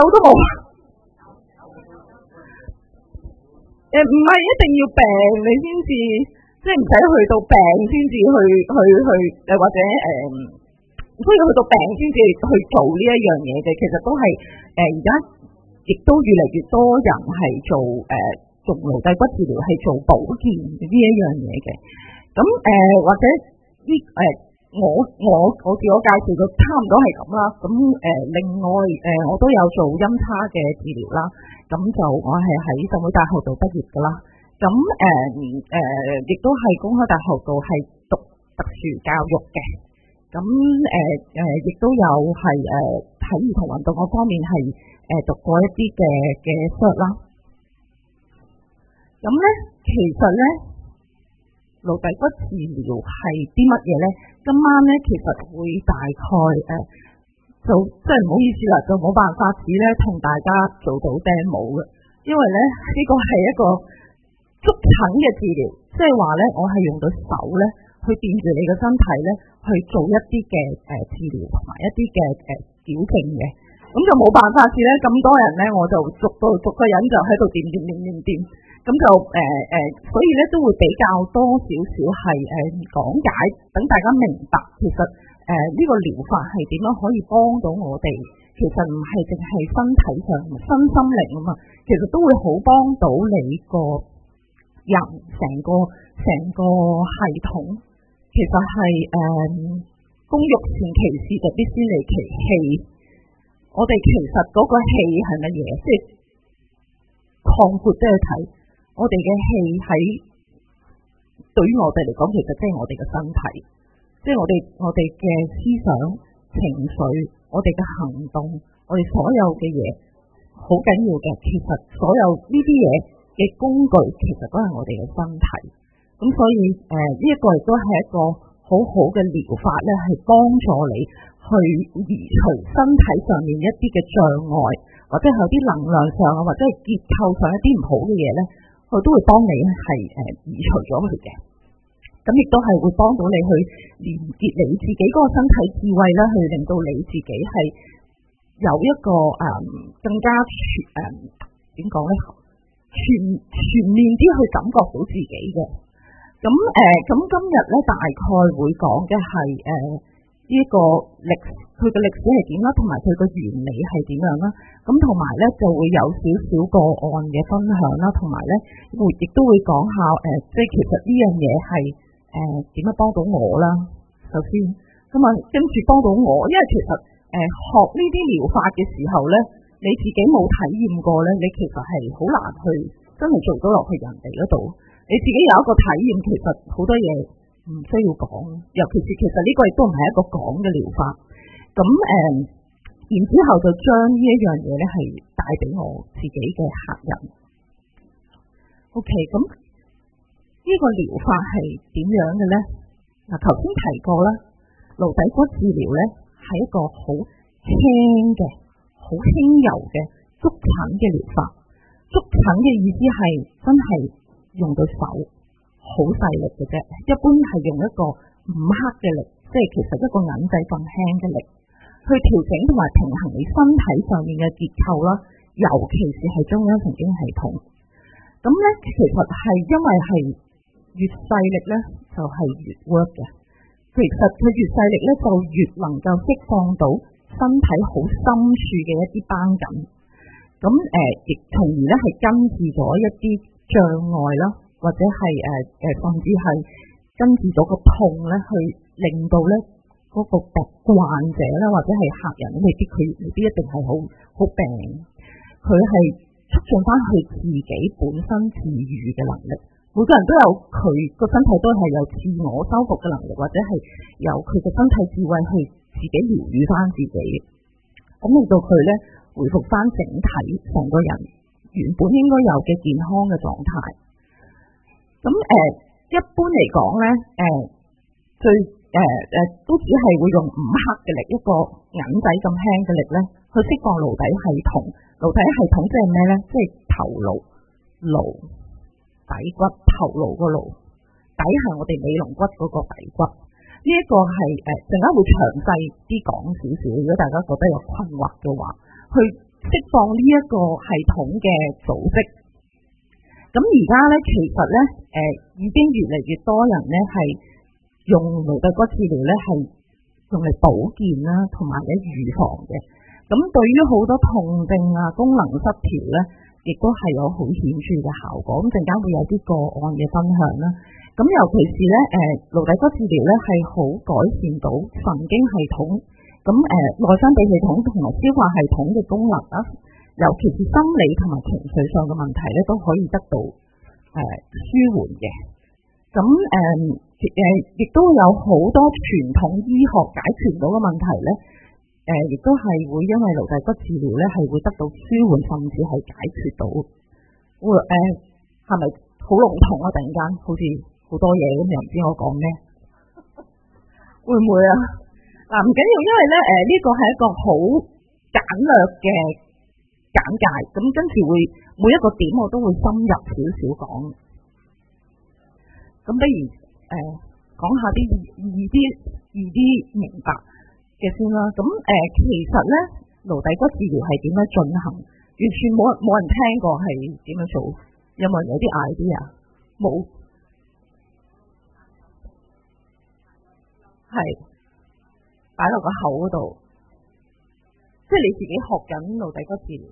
都冇。唔係一定要病你先至，即係唔使去到病先至去或者唔需要去到病先至去做呢一樣嘢嘅。其實都係而家亦都越嚟越多人係做顱顱底骨治療係做保健呢一樣嘢嘅。咁或者呢我自我介紹就差唔多係咁啦。咁另外我都有做音叉嘅治療啦。咁就我係喺浸會大學度畢業噶啦。咁亦都係公開大學度係讀特殊教育嘅。咁亦都有係喺兒童運動嗰方面係讀過一啲嘅 cert 啦。咁咧其實咧顱底骨治療係啲乜嘢咧？今晚咧其實會大概就真係唔好意思啦，就冇辦法子咧同大家做到 demo 嘅，因為咧呢個係一個觸診嘅治療，即係話咧我係用到手咧去掂住你嘅身體咧去做一啲嘅治療同埋一啲嘅矯正嘅，咁就冇辦法子咧咁多人咧我就逐個人就喺度掂，咁就所以咧都會比較多少少係講解，等大家明白其實呢個療法係點樣可以幫到我哋。其實唔係淨係身體上身心靈啊嘛，其實都會好幫到你個人成個系統。其實係工欲善其事就必先利其器。我哋其實嗰個氣係乜嘢？即係擴闊啲去睇，我哋嘅氣喺對於我哋嚟講，其實即係我哋嘅身體，即係我哋嘅思想、情緒、我哋嘅行動，我哋所有嘅嘢好緊要嘅。其實所有呢啲嘢嘅工具，其實都係我哋嘅身體。咁所以呢一個亦都係一個好好嘅療法咧，係幫助你去移除身體上面一啲嘅障礙，或者係有啲能量上啊，或者係結構上一啲唔好嘅嘢咧，佢都會幫你係移除咗佢嘅。咁亦都係會幫到你去連結你自己嗰個身體智慧啦，去令到你自己係有一個更加點講咧，全面啲去感覺到自己嘅。咁今日咧大概會講嘅係呢一個佢嘅歷史係點啦，同埋佢嘅原理係點樣啦。咁同埋咧就會有少少個案嘅分享啦，同埋咧亦都會講下即係其實呢樣嘢係點樣幫到我啦。首先咁啊，跟住幫到我，因為其實學呢啲療法嘅時候咧，你自己冇體驗過咧，你其實係好難去真係做到落去人哋嗰度。你自己有一個體驗，其實好多嘢唔需要講，尤其是其實呢個亦都唔係一個講嘅療法。咁然之後就將呢一樣嘢咧係帶俾我自己嘅客人。OK， 咁呢個療法係點樣嘅咧？嗱，頭先提過啦，顱底骨治療咧係一個好輕嘅、好輕柔嘅觸診嘅療法。觸診嘅意思係真係用到手好細力嘅啫，一般係用一個5克嘅力，即係其實一個銀仔咁輕嘅力，去調整同埋平衡你身體上面嘅結構啦，尤其是係中央神經系統。咁咧，其實係因為係越細力咧，就係越 work 嘅。其實佢越細力咧，就越能夠釋放到身體好深處嘅一啲繃緊。咁亦從而咧係根治咗一啲障礙啦，或者係甚至係根治咗個痛咧，去令到咧嗰個患者啦，或者係客人未必一定係好病，佢係促進翻佢自己本身自愈嘅能力。每個人都有佢個身體都係有自我修復嘅能力，或者係有佢嘅身體智慧去自己療愈翻自己，咁令到佢咧回復翻整體成個人原本應該有嘅健康嘅狀態。咁一般嚟講咧，最都只係會用5克嘅力，一個銀仔咁輕嘅力咧，去釋放顱底系統。顱底系統即係咩咧？即係頭顱底骨，頭顱個顱底係我哋尾龍骨嗰個底骨。呢一個係陣間會詳細啲講少少，如果大家覺得有困惑嘅話，去釋放呢一個系統嘅組織。咁而家咧，其實咧，已經越嚟越多人咧係用顱底骨治療咧係用嚟保健啦，同埋咧預防嘅。咁對於好多痛症啊、功能失調咧，亦都係有好顯著嘅效果。咁陣間會有啲個案嘅分享啦。咁尤其是咧，顱底骨治療咧係好改善到神經系統，咁內分泌系統同埋消化系統嘅功能啦，尤其是心理同埋情緒上嘅問題咧，都可以得到舒緩嘅。咁亦都有好多傳統醫學解決唔到嘅問題咧，亦都係會因為顱底骨治療咧係會得到舒緩，甚至係解決到。係咪好籠統啊？突然間好似好多嘢咁，又唔知我講咩？會唔會啊？嗱，唔緊要，因為咧呢個係一個好簡略嘅簡介，咁跟住會每一個點我都會深入少少講。咁不如講下啲易啲明白嘅先啦。咁其實咧顱底骨治療係點樣進行？完全冇人聽過係點樣做？有冇人有啲 idea？ 冇，係擺落個口嗰度，即係你自己學緊顱底骨治療。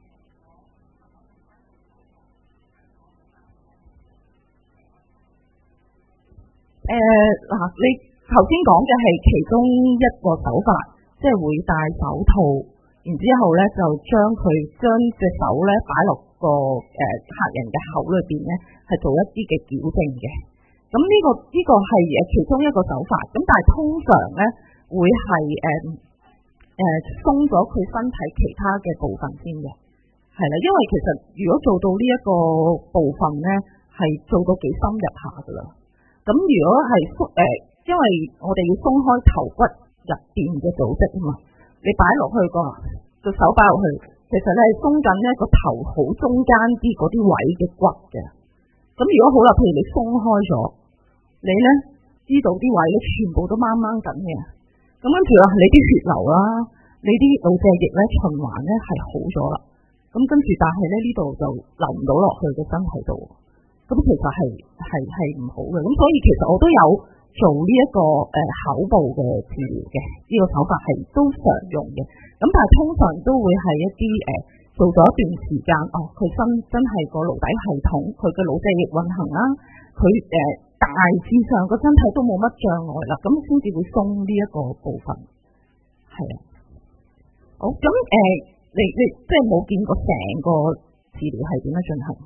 嗱，你頭先講嘅係其中一個手法，即係會戴手套，然之後咧就將隻手咧擺落個客人嘅口裏邊咧，係做一啲嘅矯正嘅。咁呢個係其中一個手法。咁但係通常咧會係鬆咗佢身體其他嘅部分先嘅，係啦，因為其實如果做到呢一個部分咧，係做到幾深入下噶啦。咁如果係因為我哋要鬆開頭骨入邊嘅組織啊嘛，你擺落去個手擺落去，其實你係鬆緊呢個頭好中間啲嗰啲位嘅骨嘅。咁如果好啦，譬如你鬆開咗，你咧知道啲位咧全部都掹緊嘅，咁跟住啦，你啲血流啦，你啲腦脊液咧循環咧係好咗啦。咁跟住但係咧呢度就流唔到落去個身體度。咁其實係唔好嘅，咁所以其實我都有做呢一個口部嘅治療嘅，呢個手法係都常用嘅。咁但係通常都會係一啲做咗一段時間，佢真係個顱底系統，佢嘅腦脊液運行啦，佢大致上個身體都冇乜障礙啦，咁先至會鬆呢一個部分。係啊，好，咁你即係冇見過成個治療係點樣進行？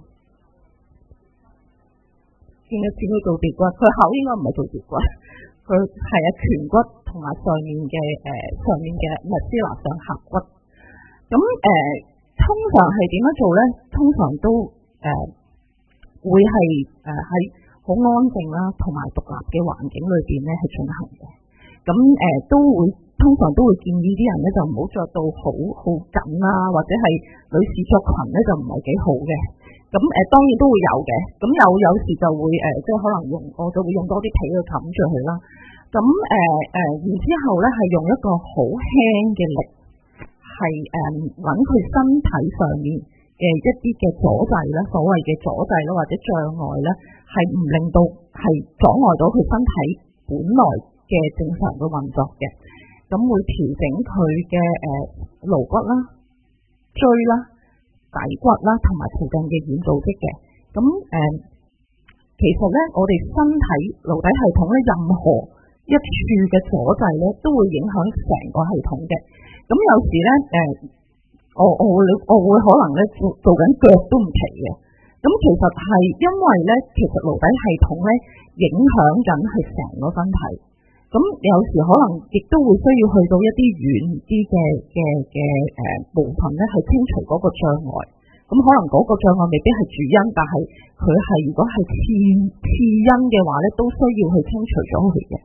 見佢做蝶骨，佢口應該唔係做蝶骨，佢係顴骨同埋上面嘅麥斯拿上頜骨。咁通常係點樣做咧？通常都會係喺好安靜啦，同埋獨立嘅環境裏邊咧係進行嘅。咁通常都會建議啲人咧就唔好着到好緊啦，或者係女士着裙咧就唔係幾好嘅。咁當然都會有嘅，咁有時就會即係可能我就會用多啲被去冚住佢啦。咁然之後咧係用一個好輕嘅力，係揾佢身體上面嘅一啲嘅阻滯啦，所謂嘅阻滯啦或者障礙咧，係唔令到係阻礙到佢身體本來嘅正常嘅運作嘅。咁會調整佢嘅顱骨啦、椎啦、底骨啦，同埋附近嘅軟組織嘅。咁其實咧，我哋身體顱底系統咧，任何一處嘅阻滯咧，都會影響成個系統嘅。咁有時咧，我會可能咧做緊腳都唔奇嘅。咁其實係因為咧，其實顱底系統咧影響緊係成個身體。咁有時可能亦都會需要去到一啲遠啲嘅部分咧，去清除嗰個障礙。咁可能嗰個障礙未必係主因，但係佢係如果係次因嘅話咧，都需要去清除咗佢嘅。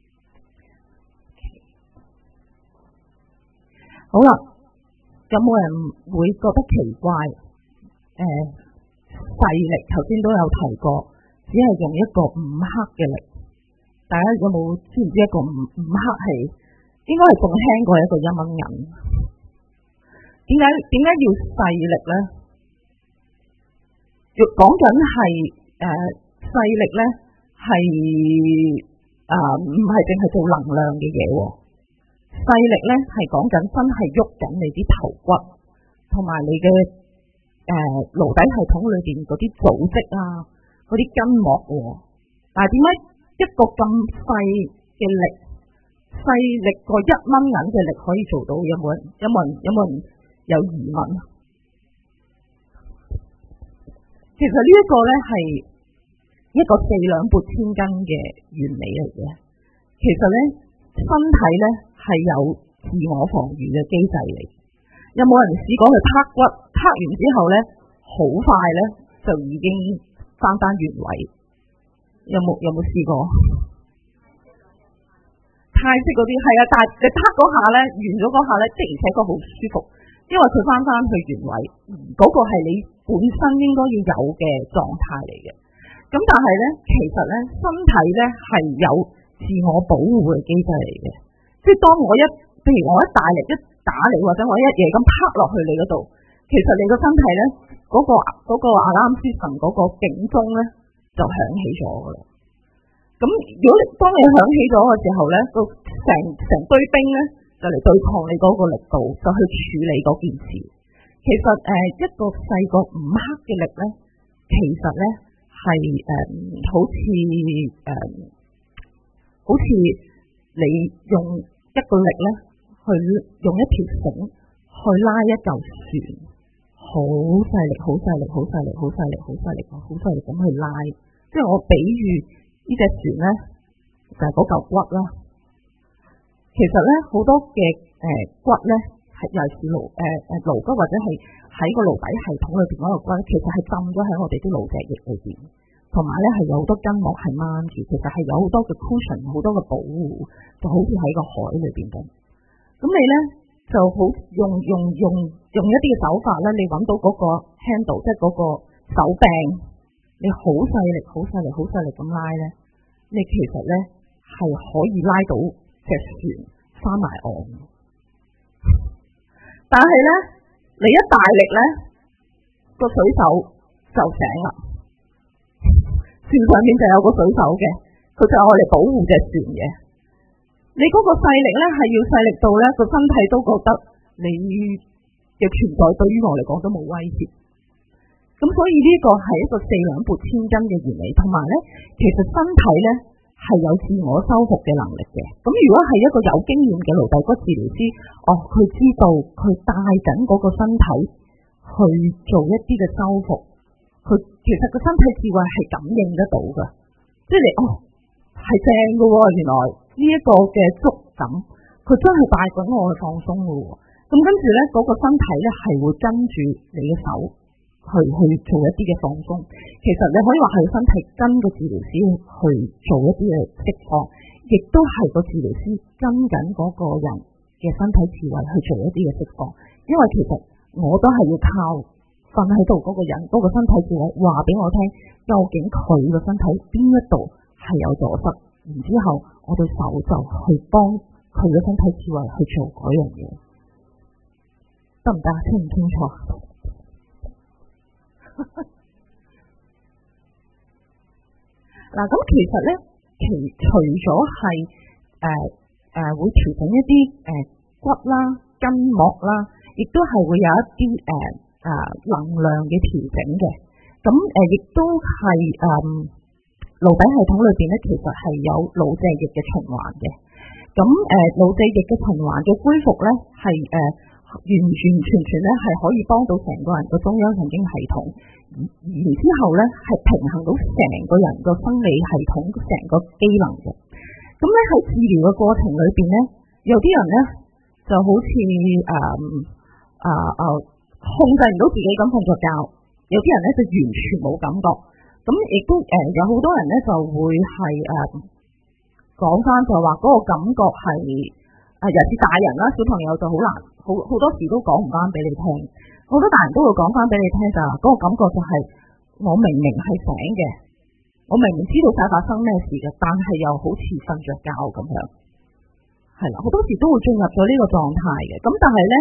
好啦，有冇人會覺得奇怪？勢力頭先都有提過，只係用一個5克嘅力。大家有冇知唔知一個5克係應該係仲輕過一個1蚊銀？其點解要勢力咧？講緊係勢力咧，係唔係淨係做能量嘅嘢喎？勢力咧係講緊真係喐緊你啲頭骨，同埋你嘅顱底系統裏邊嗰啲組織啊，嗰啲筋膜喎。但係點解一個咁細嘅力，勢力過1蚊銀嘅力可以做到？有冇人有疑問？其實呢一個咧係一個四兩撥千斤嘅原理嚟嘅。其實咧身體咧係有自我防禦嘅機制嚟。有冇人試過去拍骨？拍完之後咧，好快咧就已經翻原位。有冇試過？泰式嗰啲係啊，但係你拍嗰下咧，完咗嗰下咧，的而且確好舒服，因為佢翻去原位，嗰個係你本身應該要有嘅狀態嚟嘅。咁但係咧，其實咧身體咧係有自我保護嘅機制嚟嘅。即係當譬如我一大力一打你，或者我一嘢咁拍落去你嗰度，其實你個身體咧嗰個alarm system嗰個警鐘咧就響起咗噶啦。咁如果當你響起咗嘅時候咧，個成堆兵咧就嚟對抗你嗰個力度，就去處理嗰件事。其實一個細過5克嘅力咧，其實咧係好似你用一個力咧，去用一條繩去拉一嚿船，好細力，好細力，好細力，好細力，好細力，好細力咁去拉。即係我比喻呢隻船咧，就係嗰嚿骨啦。其實咧好多嘅骨咧，尤其是顱骨或者係喺個顱底系統裏邊嗰個骨，其實係浸咗喺我哋啲顱脊液裏邊，同埋咧係有好多筋膜係掹住，其實係有好多嘅 cushion， 好多嘅保護，就好似喺個海裏邊咁。咁你咧就好用一啲嘅手法咧，你揾到嗰個 handle， 即係嗰個手柄，你好細力、好細力、好細力咁拉咧，你其實咧係可以拉到隻船翻埋岸。但係咧，你一大力咧，個水手就醒啦。船上面就有個水手嘅，佢就係我嚟保護隻船嘅。你嗰個勢力咧，係要勢力到咧，個身體都覺得你嘅存在對於我嚟講都冇威脅。咁所以呢個係一個四兩撥千斤嘅原理，同埋咧，其實身體咧係有自我修復嘅能力嘅。咁如果係一個有經驗嘅顱底骨治療師，佢知道佢帶緊嗰個身體去做一啲嘅修復，佢其實個身體智慧係感應得到㗎，即係你係正㗎喎，原來呢一個嘅觸感，佢真係帶緊我去放鬆㗎喎。咁跟住咧，嗰個身體咧係會跟住你嘅手去做一啲嘅放鬆。其實你可以話係身體跟個治療師去做一啲嘅釋放，亦都係個治療師跟緊嗰個人嘅身體智慧去做一啲嘅釋放。因為其實我都係要靠瞓喺度嗰個人嗰個身體智慧話俾我聽，究竟佢個身體邊一度係有阻塞，然之後我對手就去幫佢嘅身體智慧去做嗰樣嘢，得唔得？清唔清楚？嗱，咁其實咧，除咗係會調整一啲骨啦、筋膜啦，亦都係會有一啲能量嘅調整嘅。咁亦都係顱底系統裏邊咧，其實係有腦脊液嘅循環嘅。咁腦脊液嘅循環嘅恢復咧，係完全咧係可以幫到成個人個中央神經系統，然之後咧係平衡到成個人個生理系統成個機能嘅。咁咧喺治療嘅過程裏邊咧，有啲人咧就好似控制唔到自己咁瞓着覺，有啲人咧就完全冇感覺。咁亦都有好多人咧就會係講翻就話嗰個感覺係尤其是大人啦，小朋友就好難，好多時都講唔翻俾你聽。好多大人都會講翻俾你聽就係嗰個感覺就係我明明係醒嘅，我明明知道晒發生咩事嘅，但係又好似瞓着覺咁樣，係係啦，好多時都會進入咗呢個狀態嘅。咁但係咧，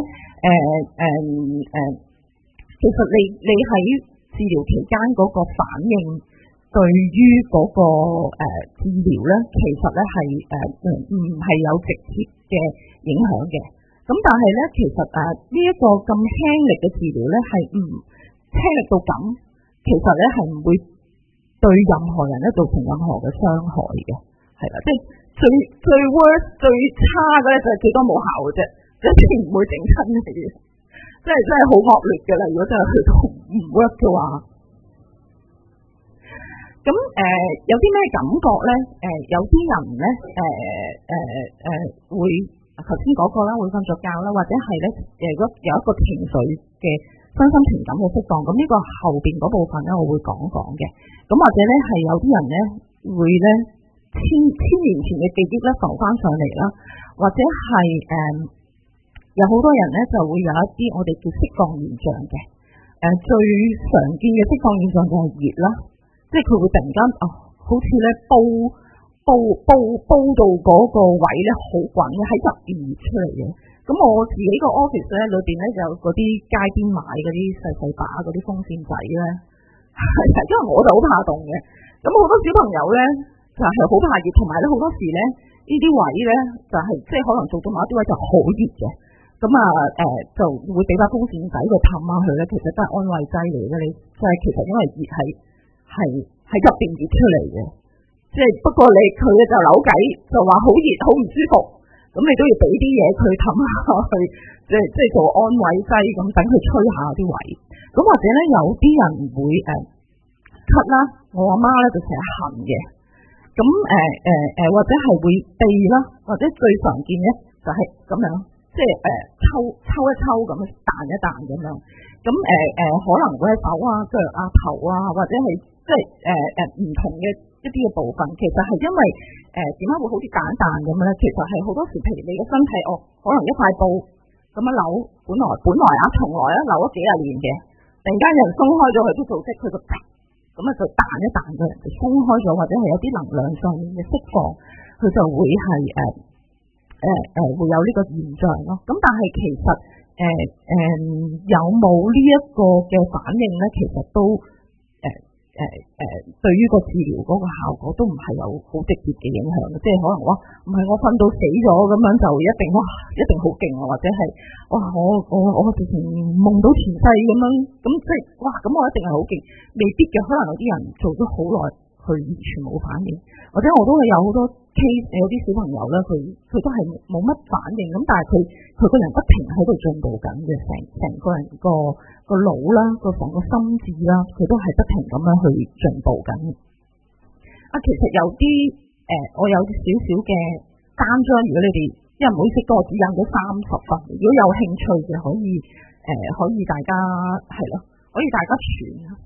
其實你喺治療期間嗰個反應，對於嗰個治療咧，其實咧係唔係有直接嘅影響嘅。咁但係咧，其實呢一個咁輕力嘅治療咧，係唔輕力到咁，其實咧係唔會對任何人咧造成任何嘅傷害嘅，係啦，即係最 worst 最差嘅咧就係最多冇效嘅啫，一定唔會整親你嘅，即係真係好惡劣嘅啦。如果真係去到唔 work 嘅話，咁有啲咩感覺咧？有啲人咧會頭先嗰個啦，會瞓咗覺啦，或者係咧如果有一個情緒嘅身心情感嘅釋放，咁呢個後邊嗰部分咧，我會講嘅。咁或者咧係有啲人咧會咧千年前嘅記憶咧浮翻上嚟啦，或者係有好多人咧就會有一啲我哋叫釋放現象嘅。最常見嘅釋放現象就係熱啦，即係佢會突然間好似咧煲到嗰個位咧好滾嘅，喺入邊熱出嚟嘅。咁我自己個 office 咧裏邊咧就有嗰啲街邊買嗰啲細把嗰啲風扇仔咧，因為我就好怕凍嘅。咁好多小朋友咧就係好怕熱，同埋咧好多時咧呢啲位咧就係即係可能做到某一啲位就好熱嘅。咁就會俾把風扇仔佢氹下佢咧，其實都係安慰劑嚟嘅。你即係其實因為熱係入邊熱出嚟嘅。即係不過佢就扭計就話好熱好唔舒服，咁你都要俾啲嘢佢氹下去，即係做安慰劑咁，等佢吹下啲位。咁或者咧有啲人會咳啦，我阿媽咧就成日痕嘅。咁或者係會痹啦，或者最常見咧就係咁樣，即係抽一抽咁彈一彈咁樣。咁可能會喺手啊、腳啊、頭啊，或者係即係唔同嘅一啲嘅部分，其實係因為點解會好似彈彈咁咧？其實係好多時，譬如你嘅身體可能一塊布咁樣扭，本來從來扭咗幾廿年嘅，突然間有人鬆開咗佢啲組織，佢就咁就彈一彈嘅，就鬆開咗，或者係有啲能量上面嘅釋放，佢就會係會有呢個現象咯。咁但係其實有冇呢一個嘅反應咧？其實都對於個治療嗰個效果都唔係有好直接嘅影響嘅，即係可能唔係我瞓到死咗咁樣就一定好勁啊，或者係我直情夢到前世咁樣，咁即係咁我一定係好勁，未必嘅。可能有啲人做咗好耐，佢完全冇反應，或者我都係有好多 case， 有啲小朋友咧，佢都係冇乜反應，咁但係佢個人不停喺度進步緊嘅，成個人個腦啦，個成個心智啦，佢都係不停咁樣去進步緊。其實有啲我有少少嘅單張，如果你哋因為唔好意思，我只印咗30份，如果有興趣嘅可以大家係咯，可以大家傳。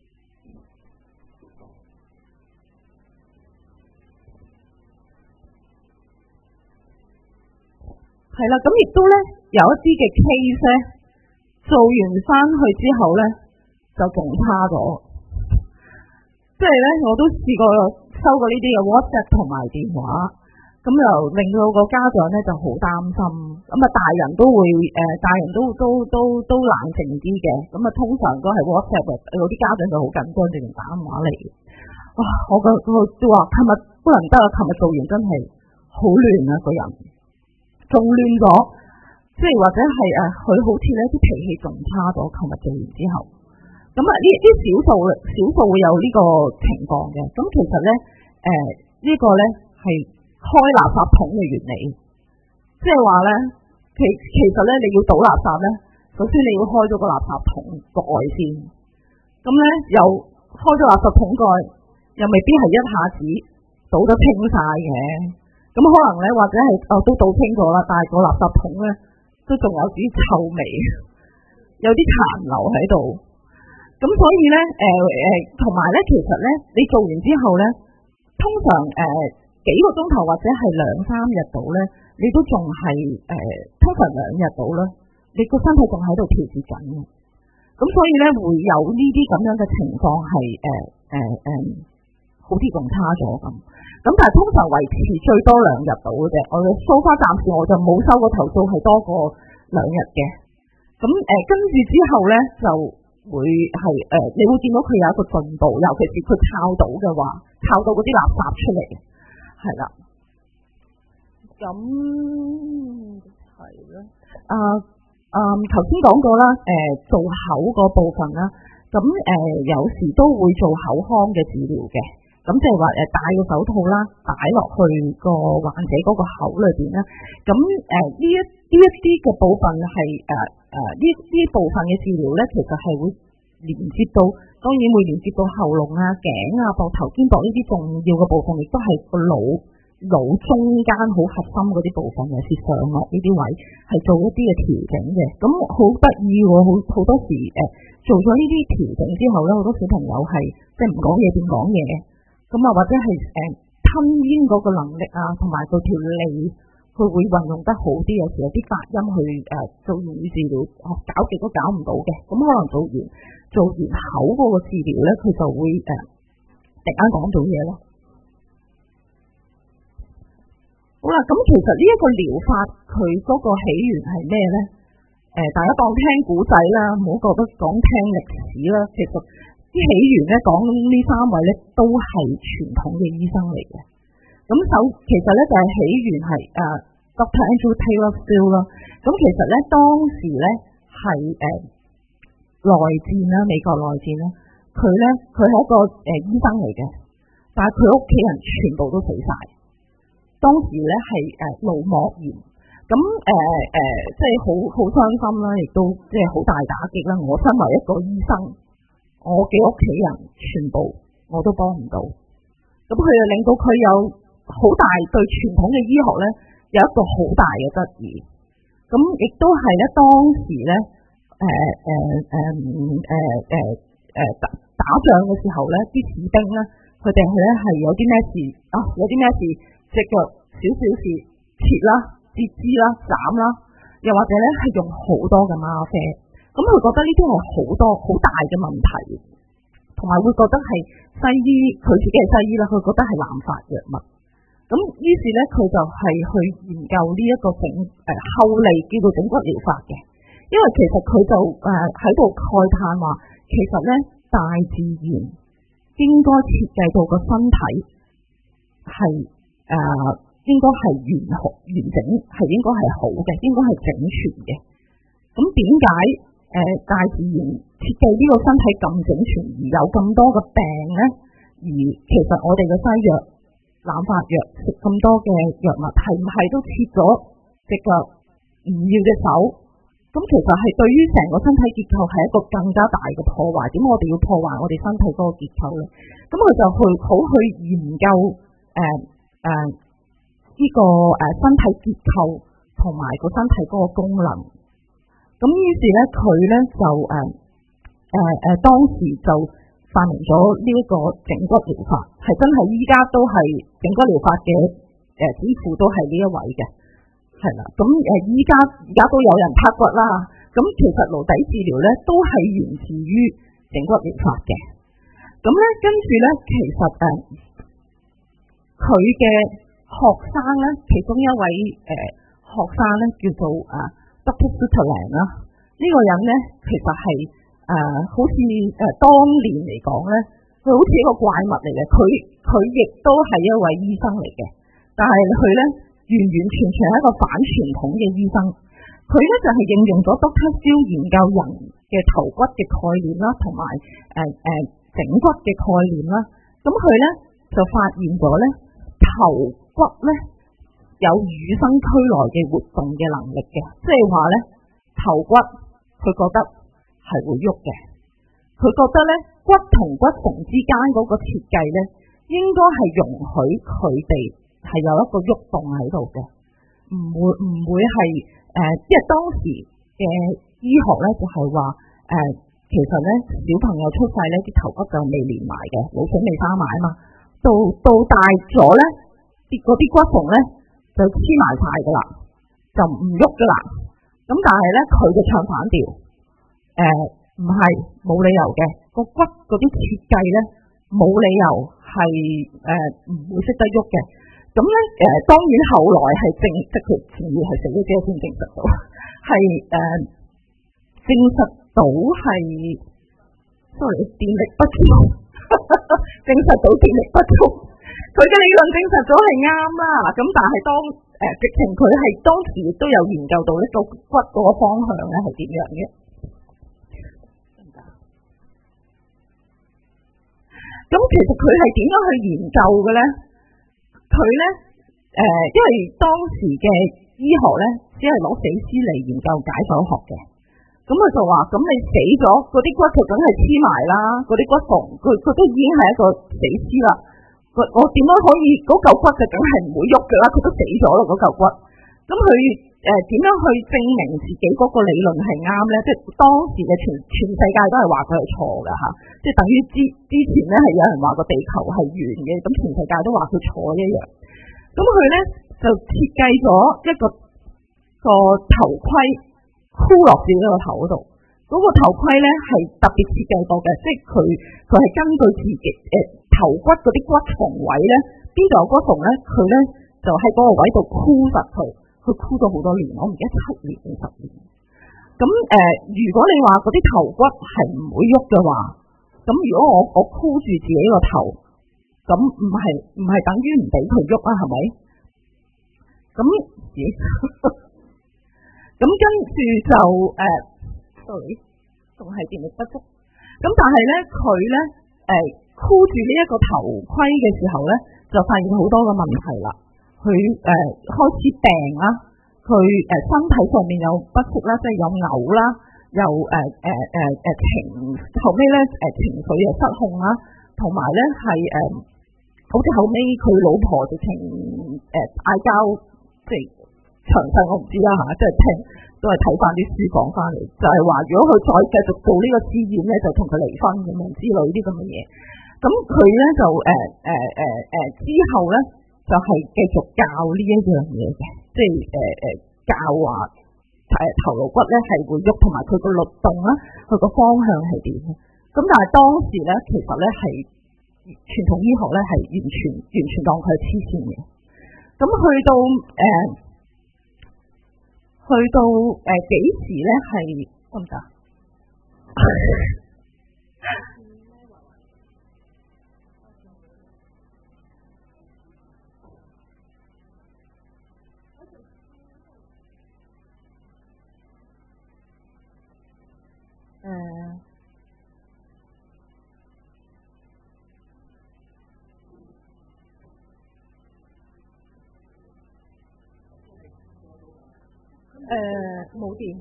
係啦，咁亦都咧有一啲嘅 case 咧，做完翻去之後咧就仲差咗，即係咧我都試過收過呢啲嘅 WhatsApp 同埋電話，咁又令到個家長咧就好擔心，咁大人都會大人都冷靜啲嘅，咁通常都係 WhatsApp， 有啲家長就好緊張，直情打電話嚟。我都話琴日不能得啊，琴日做完真係好亂啊個人。仲亂咗，即係或者係佢好似咧啲脾氣仲差咗。琴日做完之後，咁呢啲少數會有呢個情況嘅。咁其實咧呢個咧係開垃圾桶嘅原理，即係話咧其實咧你要倒垃圾咧，首先你要開咗個垃圾桶個蓋先，咁咧又開咗垃圾桶蓋，又未必係一下子倒得清晒嘅。咁可能咧，或者係都倒清咗啦，但係個垃圾桶咧都仲有啲臭味，有啲殘留喺度。咁所以咧，同埋咧，其實咧，你做完之後咧，通常幾個鐘頭或者係2-3日到咧，你都仲係通常2日到啦，你個身體仲喺度調節緊嘅。咁所以咧，會有呢啲咁樣嘅情況係好好似仲差咗咁。咁但係通常維持最多2日到嘅啫。我嘅so far暫時我就冇收過投訴係多過2日嘅。咁跟住之後咧就會係你會見到佢有一個進步，尤其是佢抄到嘅話，抄到嗰啲垃圾出嚟，係啦。咁係啦。頭先講過啦，做口嗰部分啦，咁有時都會做口腔嘅治療嘅。咁即係話戴個手套啦，擺落去個患者嗰個口裏邊啦。咁呢一啲嘅部分係呢部分嘅治療咧，其實係會連接到，當然會連接到喉嚨啊、頸啊、膊頭、肩膊呢啲重要嘅部分，亦都係個腦中間好核心嗰啲部分嘅，是上顎呢啲位係做一啲嘅調整嘅。咁好得意喎，好多時做咗呢啲調整之後咧，好多小朋友係即係唔講嘢變講嘢。咁啊，或者係吞咽嗰個能力啊，同埋嗰條脷，佢會運用得好啲。有時有啲發音去做言語治療，搞極都搞唔到嘅。咁可能做完口嗰個治療咧，佢就會突然間講到嘢咯。好啦，咁其實呢一個療法佢嗰個起源係咩咧？大家當聽古仔啦，唔好覺得講聽歷史啦。其實啲起源咧，講呢3位咧都係傳統嘅醫生嚟嘅。咁其實咧就係起源係Dr. Andrew Taylor Still 啦。咁其實咧當時咧係內戰啦，美國內戰啦，佢係一個醫生嚟嘅，但係佢屋企人全部都死晒。當時咧係腦膜炎，咁即係好傷心啦，亦都即係好大打擊啦。我身為一個醫生，我嘅屋企人全部我都幫唔到，咁佢就令到佢有好大對傳統嘅醫學咧有一個好大嘅質疑。咁亦都係咧當時咧打仗嘅時候咧，啲士兵咧佢哋係有啲咩事隻腳少少事切啦、截肢啦、斬啦，又或者咧係用好多嘅嗎啡。咁佢覺得呢啲係好多好大嘅問題，同埋會覺得係西醫，佢自己係西醫啦，佢覺得係濫發藥物。咁於是咧，佢就係去研究呢一個後嚟叫做整骨療法嘅。因為其實佢就喺度慨嘆話，其實咧大自然應該設計到個身體係應該係完整，係應該係好嘅，應該係整全嘅。咁點解大自然設計呢個身體咁整全，而有咁多嘅病咧？而其實我哋嘅西藥、濫發藥食咁多嘅藥物，係唔係都切咗隻腳唔要隻手？咁其實係對於成個身體結構係一個更加大嘅破壞。點解我哋要破壞我哋身體嗰個結構咧？咁佢就去研究呢個身體結構同埋個身體嗰個功能。咁於是咧，佢咧就當時就發明咗呢一個整骨療法，係真係依家都係整骨療法嘅之父都係呢一位嘅，係啦。咁而家都有人拍骨啦。咁其實顱底治療咧都係源自於整骨療法嘅。咁咧跟住咧，其實佢嘅學生咧，其中一位學生咧叫做Dr. Sutherland 啦，呢個人咧其實係好似當年嚟講咧，佢好似一個怪物嚟嘅。佢亦都係一位醫生嚟嘅，但係佢咧完全係一個反傳統嘅醫生。佢咧就係應用咗 Dr. Still 研究人嘅頭骨嘅概念啦，同埋整骨嘅概念啦。咁佢咧就發現咗咧頭骨咧有與生俱來嘅活動嘅能力嘅，即係話咧頭骨佢覺得係會喐嘅，佢覺得咧骨同骨縫之間嗰個設計咧應該係容許佢哋係有一個喐動喺度嘅，唔會係即係當時嘅醫學咧就係話其實咧小朋友出世咧啲頭骨就未連埋嘅，腦筍未生埋啊嘛，到大咗咧嗰啲骨縫咧就黐埋晒噶啦，就唔喐噶啦。咁但係咧佢就唱反調，唔係冇理由嘅，個骨嗰啲設計咧冇理由係唔會識得喐嘅。咁咧當然後來係即係佢自然係死咗之後先證實到，係證實到係，sorry， 電力不足，證實到電力不足。佢嘅理論證實咗係啱啦，咁但係當直情佢係當時亦都有研究到呢個骨嗰個方向咧係點樣嘅。咁其實佢係點樣去研究嘅咧？佢咧因為當時嘅醫學咧只係攞死屍嚟研究解剖學嘅，咁佢就話：咁你死咗嗰啲骨佢梗係黐埋啦，嗰啲骨縫佢都已經係一個死屍啦。我點樣可以嗰嚿骨就梗係唔會喐㗎啦，佢都死咗啦嗰嚿骨。咁佢點樣去證明自己嗰個理論係啱咧？即係當時嘅全世界都係話佢係錯㗎嚇，即係等於之前咧係有人話個地球係圓嘅，咁全世界都話佢錯一樣。咁佢咧就設計咗一個頭盔箍落自己個頭嗰度，嗰個頭盔咧係特別設計過嘅，即係佢係根據自己頭骨嗰啲骨縫位咧，邊度有骨縫咧，佢咧就喺嗰個位度箍實佢箍咗好多年，我唔記得7年定10年。咁如果你話嗰啲頭骨係唔會喐嘅話，咁如果我箍住自己個頭，咁唔係等於唔俾佢喐啊？係咪？咁咁跟住就sorry， 仲係電力不足。咁但係咧，佢咧箍住呢一個頭盔嘅時候咧，就發現好多嘅問題啦。佢開始病啦，佢身體上面有不適啦，即係有嘔啦，又後尾咧情緒又失控啦，同埋咧係好似後尾佢老婆直情嗌交，即係詳細我唔知啦嚇，即係聽都係睇翻啲書講翻嚟，就係話如果佢再繼續做呢個試驗咧，就同佢離婚咁樣之類啲咁嘅嘢。咁佢咧就之後咧就係繼續教呢一樣嘢嘅，即係教話頭顱骨咧係會喐，同埋佢個律動啦，佢個方向係點。咁但係當時咧其實咧係傳統醫學咧係完全當佢係黐線嘅。咁去到幾時咧係得唔得？冇電。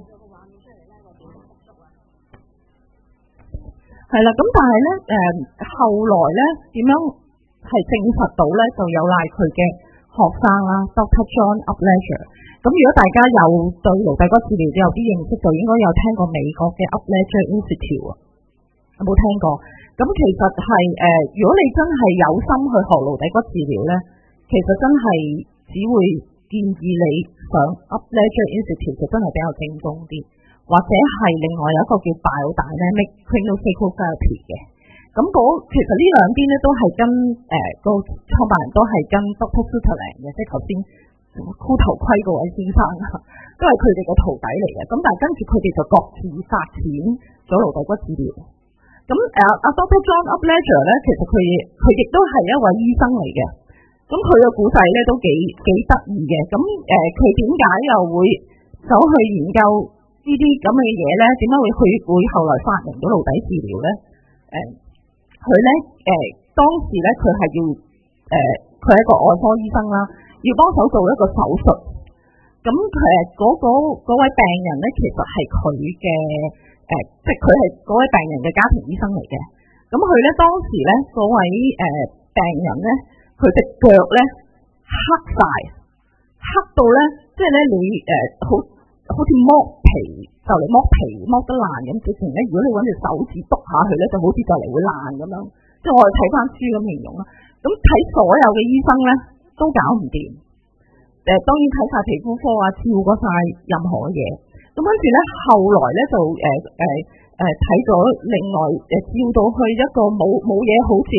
係啦，咁但係咧後來咧點樣係證實到咧，就有賴佢嘅學生啦 Dr. John Upledger。咁如果大家有對顱底骨治療有啲認識，就應該有聽過美國嘅 Upledger Institute 啊，有冇聽過？咁其實係如果你真係有心去學顱底骨治療咧，其實真係只會建議你上 Upledger Institute 就真係比較正宗啲，或者係另外有一個叫 Biodynamic Craniofacial Therapy 嘅。咁其實呢兩邊咧都係跟個創辦人都係跟 Dr. Sutherland 嘅，即係頭先箍頭盔嗰位先生都係佢哋個徒弟嚟嘅。咁但係跟住佢哋就各自發展咗顱底骨治療。咁Dr. John Upledger 咧，其實佢亦都係一位醫生嚟嘅。咁佢嘅故仔咧都幾得意嘅。咁佢點解又會走去研究呢啲咁嘅嘢咧？點解會後來發明咗顱底治療咧？佢咧當時咧佢係要佢係一個外科醫生啦，要幫手做一個手術。咁嗰位病人咧，其實係佢嘅即係佢係嗰位病人嘅家庭醫生嚟嘅。咁佢咧當時咧嗰位病人咧，佢隻腳咧黑晒，黑到咧即係咧你好似剝皮就嚟剝皮剝得爛咁，直情咧如果你揾隻手指篤下去咧，就好似就嚟會爛咁樣。即係我哋睇翻書咁形容啦。咁睇所有嘅醫生咧都搞唔掂。當然睇晒皮膚科啊，照過晒任何嘢。咁跟住咧後來咧就睇咗另外照到去一個冇嘢好照，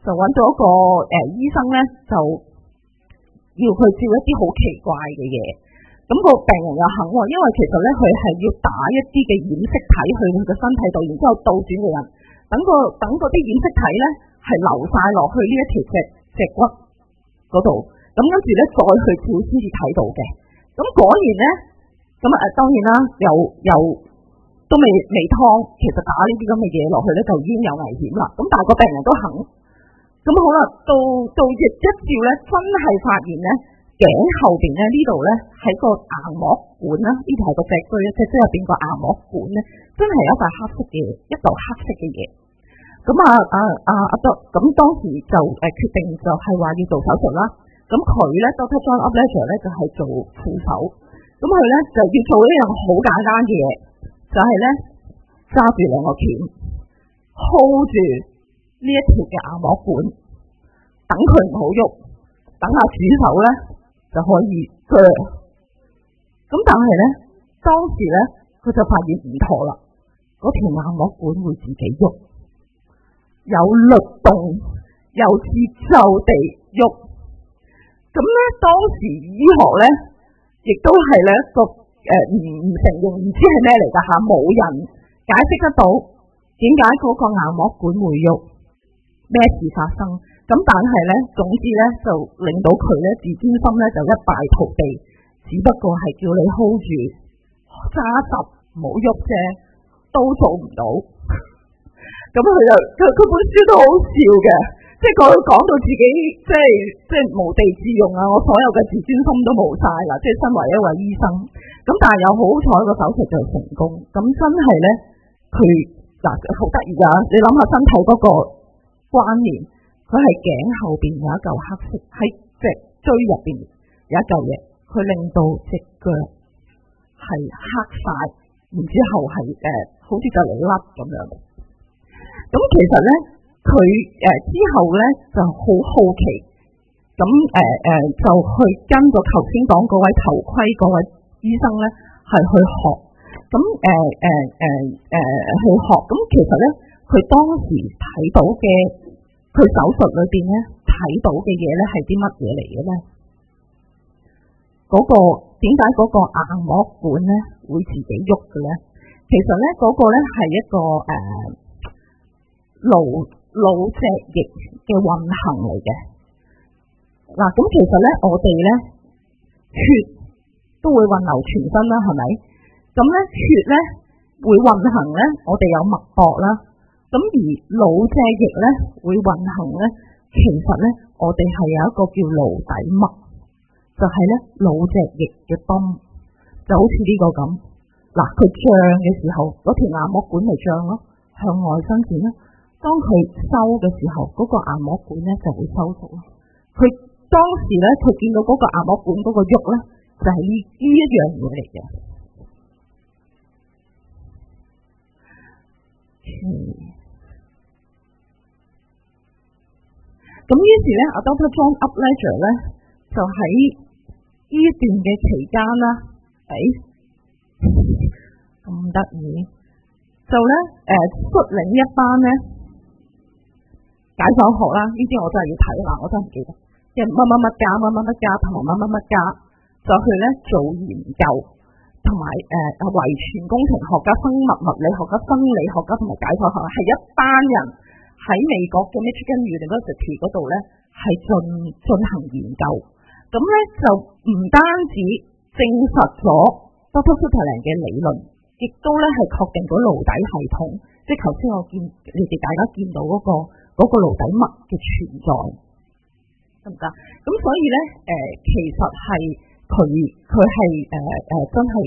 就揾咗一個醫生咧，就要去照一啲好奇怪嘅嘢。咁個病人又肯喎，因為其實咧佢係要打一啲嘅染色體去佢嘅身體度，然之後倒轉個人，等嗰啲染色體咧係流晒落去呢一條脊骨嗰度，咁跟住咧再去照先至睇到嘅。咁果然咧，咁當然啦，又都未劏，其實打呢啲咁嘅嘢落去咧就已經有危險啦。咁但係個病人都肯。咁好啦，到一照咧，真係發現咧，頸後邊咧呢度咧喺個硬膜管啦，呢度係個脊椎入邊個硬膜管咧，真係有一塊黑色嘅嘢。咁咁當時就決定就係話要做手術啦。咁佢咧 Dr. John Upledger 咧就係做副手，咁佢咧就要做一樣好簡單嘅嘢，就係咧揸住兩個鉗 hold 住呢一條嘅硬膜管，等佢唔好喐，等下主手咧就可以鋸。咁但係咧，當時咧佢就發現唔妥啦，嗰條硬膜管會自己喐，有律動，有節奏地喐。咁咧當時醫學咧亦都係咧一個唔承認，唔知係咩嚟㗎嚇，冇人解釋得到點解嗰個硬膜管會喐。咩事發生？咁但係咧，總之咧就令到佢咧自尊心咧就一敗塗地，只不過係叫你 hold 住揸實唔好喐啫，都做唔到。咁佢本書都好笑嘅，即係佢講到自己即係無地自容啊！我所有嘅自尊心都冇晒啦，即係身為一位醫生。咁但係又好彩個手術就成功。咁真係咧，佢嗱好得意㗎！你諗下身體嗰個關聯，佢係頸後邊有一嚿黑色，喺脊椎入邊有一嚿嘢，佢令到隻腳係黑晒，然之後係好似就嚟甩咁樣。咁其實咧，佢之後咧就好好奇，咁就去跟個頭先講嗰位頭盔嗰位醫生咧係去學，咁去學。咁其實咧，佢當時睇到嘅。佢手術裏邊咧睇到嘅嘢咧係啲乜嘢嚟嘅咧？點解嗰個硬膜管咧會自己喐嘅咧？其實咧嗰個咧係一個腦脊液嘅運行嚟嘅。嗱，咁其實咧我哋咧血都會運流全身啦，係咪？咁咧血咧會運行咧，我哋有脈搏啦。咁而腦脊液咧會運行咧，其實咧我哋係有一個叫顱底脈，就係咧腦脊液嘅泵，就好似呢個咁。嗱，佢脹嘅時候，嗰條硬膜管咪脹咯，向外伸展咯。當佢收嘅時候，嗰個硬膜管咧就會收縮咯。佢當時咧，佢見到嗰個硬膜管嗰個喐咧，就係呢一樣嘢嚟嘅。咁於是咧，阿 Dr. John Upledger 咧就喺呢段嘅期間啦，咁得意，就咧率領一班咧解剖學啦，呢啲我真係要睇啦，我真係唔記得，即係乜加同埋乜加，就去咧做研究，同埋遺傳工程學家、生物物理學家、生理學家同埋解剖學係一班人。喺美國嘅 Michigan University 嗰度咧，係進行研究，咁咧就唔單止證實咗 Dr. Sutherland 嘅理論，亦都咧係確定咗顱底系統，即係頭先我見你哋大家見到嗰個顱底脈嘅存在，得唔得？咁所以咧其實係佢係真係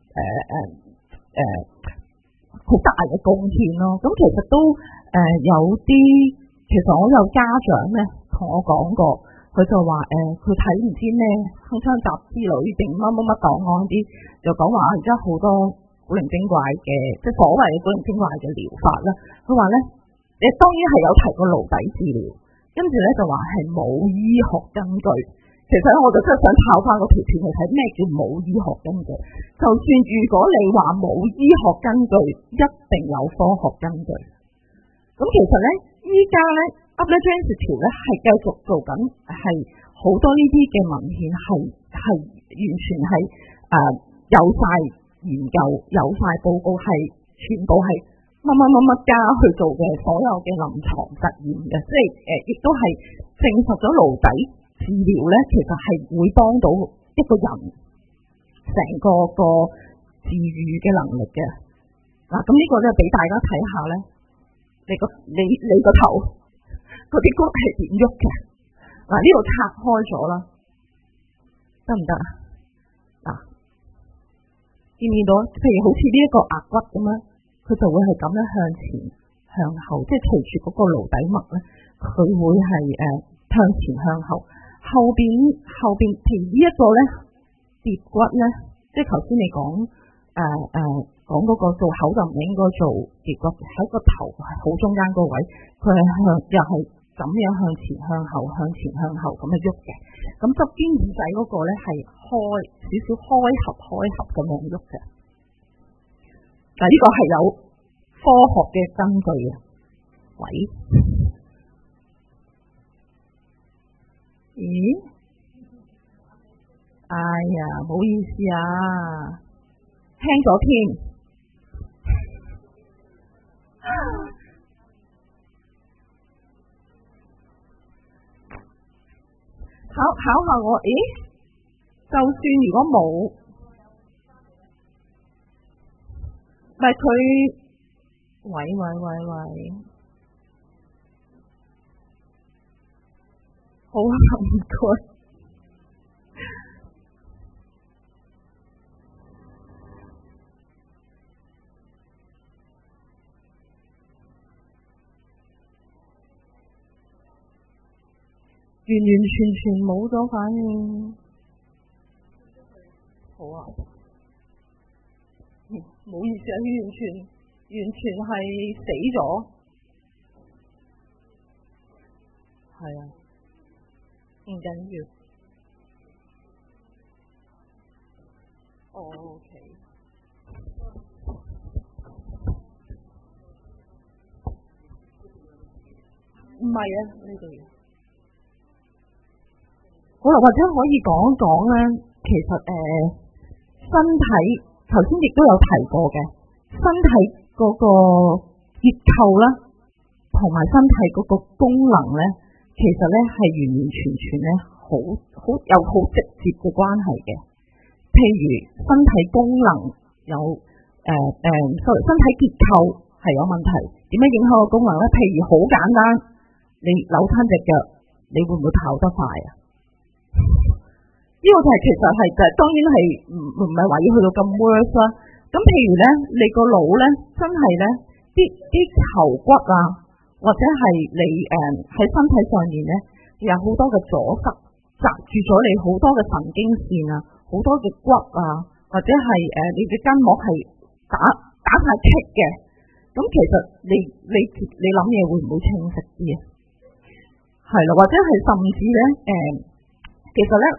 好大嘅貢獻咯。咁其實都有啲，其實我有家長咧同我講過，佢就話佢睇唔知咩鏗鏘集之類定乜檔案啲，就講話而家好多古靈精怪嘅，即係所謂嘅古靈精怪嘅療法啦。佢話咧，當然係有提過顱底治療，跟住咧就話係冇醫學根據。其實我就真係想抄翻嗰條片去睇咩叫冇醫學根據。就算如果你話冇醫學根據，一定有科學根據。咁其實咧，依家咧 Upper Density 咧係繼續做緊，係好多呢啲嘅文獻係完全係有晒研究、有晒報告，係全部係乜加去做嘅所有嘅臨床實驗嘅，即係亦都係證實咗顱底治療咧，其實係會幫到一個人成個治癒嘅能力嘅。嗱，咁呢個咧俾大家睇下咧，你個頭嗰啲骨係點喐嘅？嗱，呢度拆開咗啦，得唔得啊？嗱，見唔見到？譬如好似呢一個額骨咁樣，佢就會係咁樣向前向後，即係隨住嗰個顱底脈咧，佢會係向前向後。後邊譬如呢一個咧跌骨咧，即係頭先你講講嗰個做口就唔應該做跌骨，喺個頭係好中間個位，佢係又係咁樣向前向後咁樣喐嘅。咁側邊耳仔嗰個咧係少少開合咁樣喐嘅。嗱，呢個係有科學嘅根據嘅。喂，咦？哎呀，唔好意思啊，輕咗添。考下我，咦？就算如果冇，唔係佢，喂，好啊，唔該。完全冇咗反應，好啊，唔好意思啊，完全係死咗，係啊，唔緊要，哦 ，OK， 唔係啊，呢度。好啦，或者可以講一講咧，其實身體頭先亦都有提過嘅，身體嗰個結構啦，同埋身體嗰個功能咧，其實咧係完全咧好有好直接嘅關係嘅。譬如身體功能有身體結構係有問題，點樣影響個功能咧？譬如好簡單，你扭親隻腳，你會唔會跑得快啊？呢個就係其實係當然係唔係話要去到咁 worse 啦。咁譬如咧，你個腦咧真係咧啲頭骨啊，或者係你喺身體上面咧有好多嘅阻塞，窒住咗你好多嘅神經線啊，好多嘅骨啊，或者係你嘅筋膜係打晒棘嘅。咁其實你諗嘢會唔會清晰啲啊？係啦，或者係甚至咧其實咧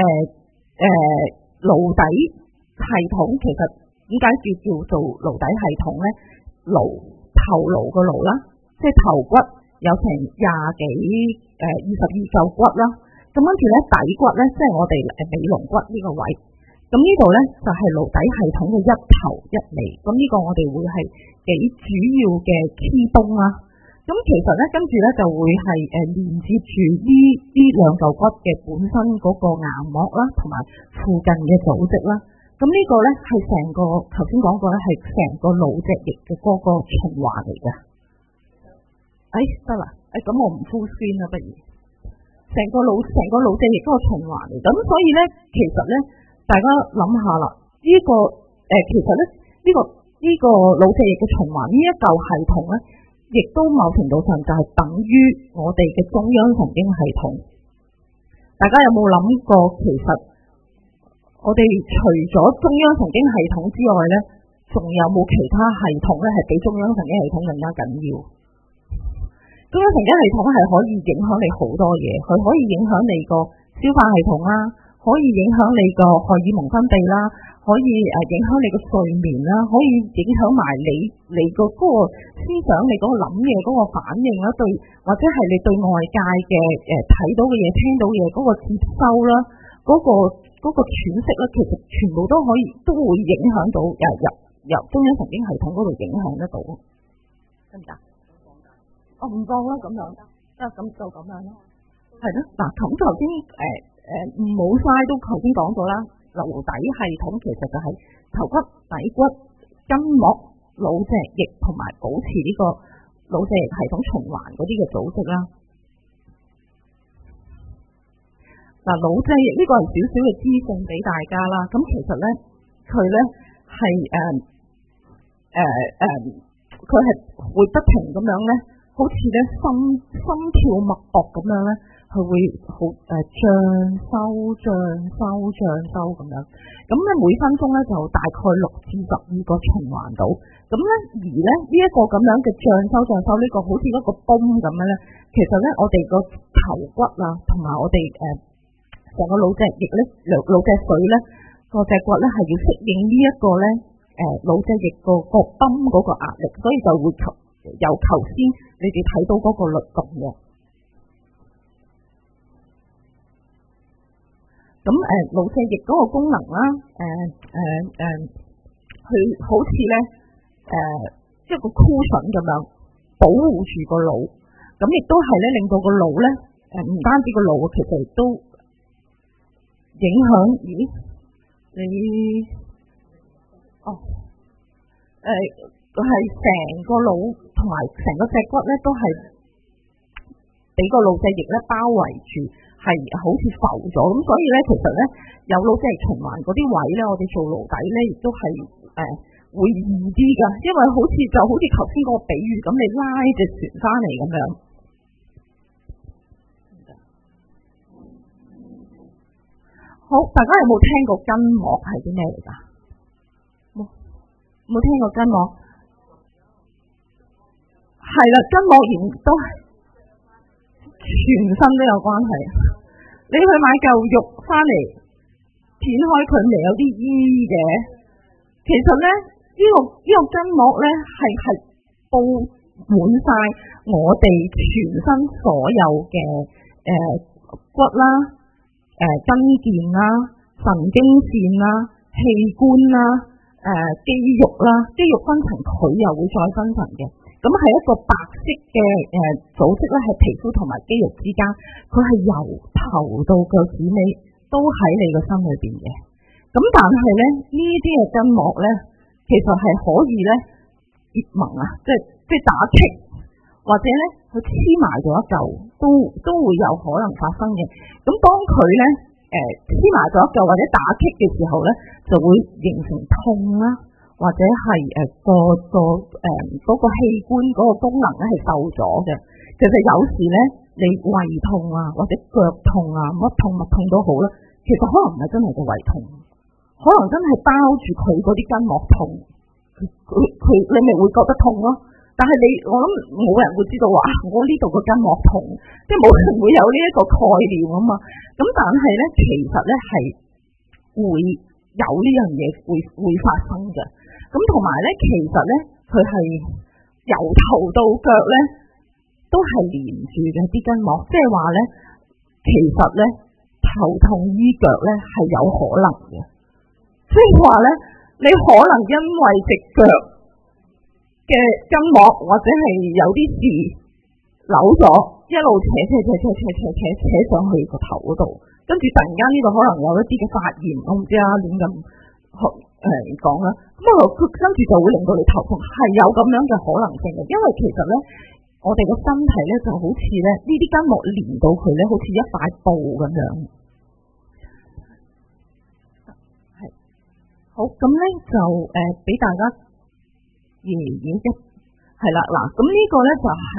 顱底系統其實點解叫做顱底系統咧？頭顱個顱啦，即係頭骨有成20幾22嚿骨啦。咁跟住咧底骨咧，即係我哋尾龍骨呢個位。咁呢度咧就係顱底系統嘅一頭一尾。咁呢個我哋會係幾主要嘅 key bone 啦。咁其實咧，跟住咧就會係連接住呢兩嚿骨嘅本身嗰個硬膜啦，同埋附近嘅組織啦。咁呢個咧係成個頭先講過咧，係成個腦脊液嘅嗰個循環嚟嘅。得啦，咁我唔 full screen 啦，不如成個腦脊液嗰個循環嚟。咁所以咧，其實咧，大家諗下啦，其實咧呢個腦脊液嘅循環呢一嚿系統咧，亦都某程度上就係等於我哋嘅中央神經系統。大家有冇諗過，其實我哋除咗中央神經系統之外咧，仲有冇其他系統咧係比中央神經系統更加緊要？中央神經系統係可以影響你好多嘢，佢可以影響你個消化系統啦，可可以影響你個荷爾蒙分泌啦，可以影響你個睡眠啦，可以影響埋你個嗰個思想，你嗰個諗嘢嗰個反應啦，對或者係你對外界嘅睇到嘅嘢、聽到嘅嘢嗰個接收啦，嗰個詮釋啦，其實全部都會影響到由中央神經系統嗰度影響得到，得唔得？我唔放啦，咁樣咁就咁樣咯，係咯。嗱，咁頭先冇嘥都頭先講咗啦，顱底系統其實就係頭骨、底骨、筋膜、腦脊液同埋保持呢個腦脊液系統循環嗰啲嘅組織啦。嗱，腦脊液呢個係少少嘅資訊俾大家啦。咁其實咧，佢咧係佢係會不停咁樣咧，好似咧心跳脈搏咁樣咧。佢會好漲收咁樣，咁咧每分鐘咧就大概6至12個循環到，咁咧而咧呢一個咁樣嘅漲收呢個好似一個泵咁樣咧，其實咧我哋個頭骨啊，同埋我哋成個腦脊液咧、腦脊髓咧、個脊骨咧係要適應呢一個咧腦脊液個泵嗰個壓力，所以就會由頭先你哋睇到嗰個律動嘅。咁腦脊液嗰個功能啦，佢好似咧一個 cushion 咁樣保護住個腦，咁亦都係咧令到個腦咧唔單止個腦，其實亦都影響。咦？你佢係成個腦同埋成個脊骨咧都係俾個腦脊液咧包圍住。係好似浮咗咁，所以咧其實咧有腦脊液循環嗰啲位咧，我哋做顱底咧亦都係會易啲㗎，因為好似頭先嗰個比喻咁，你拉隻船翻嚟咁樣。好，大家有冇聽過筋膜係啲咩嚟㗎？冇聽過筋膜？係啦，筋膜炎都係全身都有關係。你去買嚿肉翻嚟，剪開佢咪有啲衣嘅。其實咧，呢個筋膜咧係布滿晒我哋全身所有嘅骨啦、筋腱啦、神經線啦、器官啦、肌肉啦，肌肉分層佢又會再分層嘅。咁係一個白色嘅組織咧，係皮膚同埋肌肉之間，佢係由頭到腳趾尾都喺你個身裏邊嘅。咁但係咧，呢啲嘅筋膜咧，其實係可以咧結盟啊，即係打棘，或者咧佢黐埋咗一嚿，都會有可能發生嘅。咁當佢咧黐埋咗一嚿或者打棘嘅時候咧，就會形成痛啦。或者係個器官嗰個功能咧係受咗嘅。其實有時咧，你胃痛啊，或者腳痛啊，乜痛都好啦，其實可能唔係真係個胃痛，可能真係包住佢嗰啲筋膜痛，佢你咪會覺得痛咯。但係我諗冇人會知道話我呢度個筋膜痛，即係冇人會有呢一個概念啊嘛。咁但係咧，其實咧係會有呢樣嘢會發生嘅。咁同埋咧，其實咧，佢係由頭到腳咧，都係連住嘅啲筋膜，即係話咧，其實咧，頭痛醫腳咧係有可能嘅，即係話咧，你可能因為隻腳嘅筋膜或者係有啲事扭咗，一路扯上去個頭嗰度，跟住突然間呢度可能有一啲嘅發炎，我唔知啊，亂咁講啦，咁佢跟住就會令到你頭痛，係有咁樣嘅可能性嘅。因為其實咧，我哋個身體咧就好似咧呢啲筋膜連到佢咧，好似一塊布咁樣。係好，咁咧就俾大家演一係啦嗱，咁呢個咧就係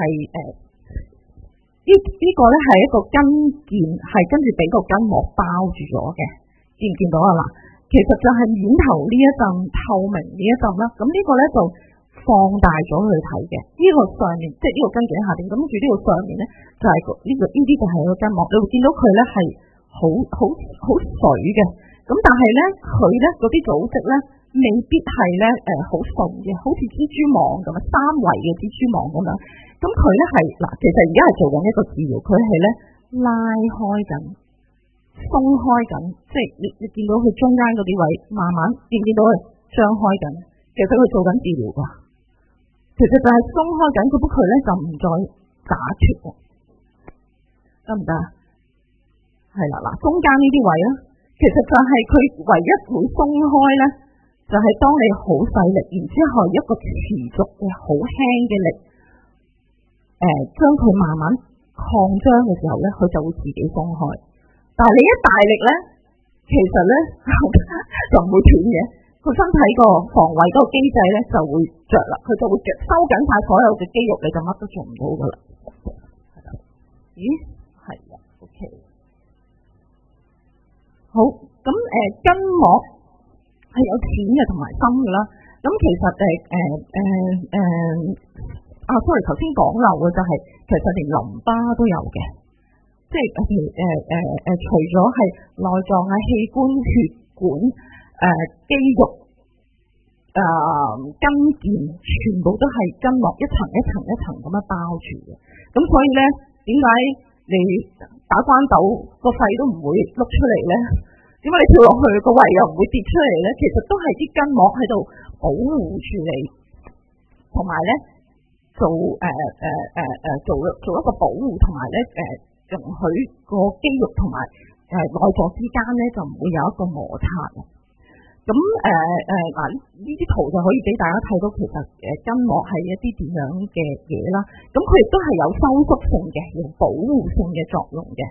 呢個咧係一個筋腱，係跟住俾個筋膜包住咗嘅，見唔見到啊嗱？其實就係面頭呢一陣透明呢一陣啦，咁呢個咧就放大咗去睇嘅。呢個上面即係呢個筋腱下邊，咁住呢個上面咧就係呢啲就係個筋膜，你會見到佢咧係水嘅，咁但係咧佢咧嗰啲組織咧未必係咧好順嘅，好似蜘蛛網咁啊，三維嘅蜘蛛網咁樣。咁佢咧係嗱，其實而家係做緊一個治療，佢係咧拉開緊、鬆開緊，即係你見到佢中間嗰啲位慢慢見唔見到佢張開緊？其實佢做緊治療㗎，其實就係鬆開緊，不過佢咧就唔再打脫，得唔得？係啦，嗱，中間呢啲位咧，其實就係佢唯一會鬆開咧，就係當你好細力，然之後一個持續嘅好輕嘅力，將佢慢慢擴張嘅時候咧，佢就會自己鬆開。但係你一大力咧，其實咧就唔會斷嘅，佢身體個防衛嗰個機制咧就會着啦，佢就會收緊晒所有嘅肌肉，你就乜都做唔到噶啦。咦？係啊 ，OK。好，咁筋膜係有淺嘅同埋深嘅啦。咁其實sorry， 頭先講漏嘅就係、其實連淋巴都有嘅，即係除咗係內臟啊、器官、血管、肌肉、筋腱，全部都係筋膜一層一層一層咁樣包住嘅。咁所以咧，點解你打關鬥個肺都唔會碌出嚟咧？點解你跳落去個胃又唔會跌出嚟咧？其實都係啲筋膜喺度保護住你，同埋咧做一個保護，同埋咧容許個肌肉同埋內臟之間咧就唔會有一個摩擦。咁嗱呢啲圖就可以俾大家睇到，其實筋膜係一啲點樣嘅嘢啦。咁佢亦都係有收縮性嘅，有保護性嘅作用嘅。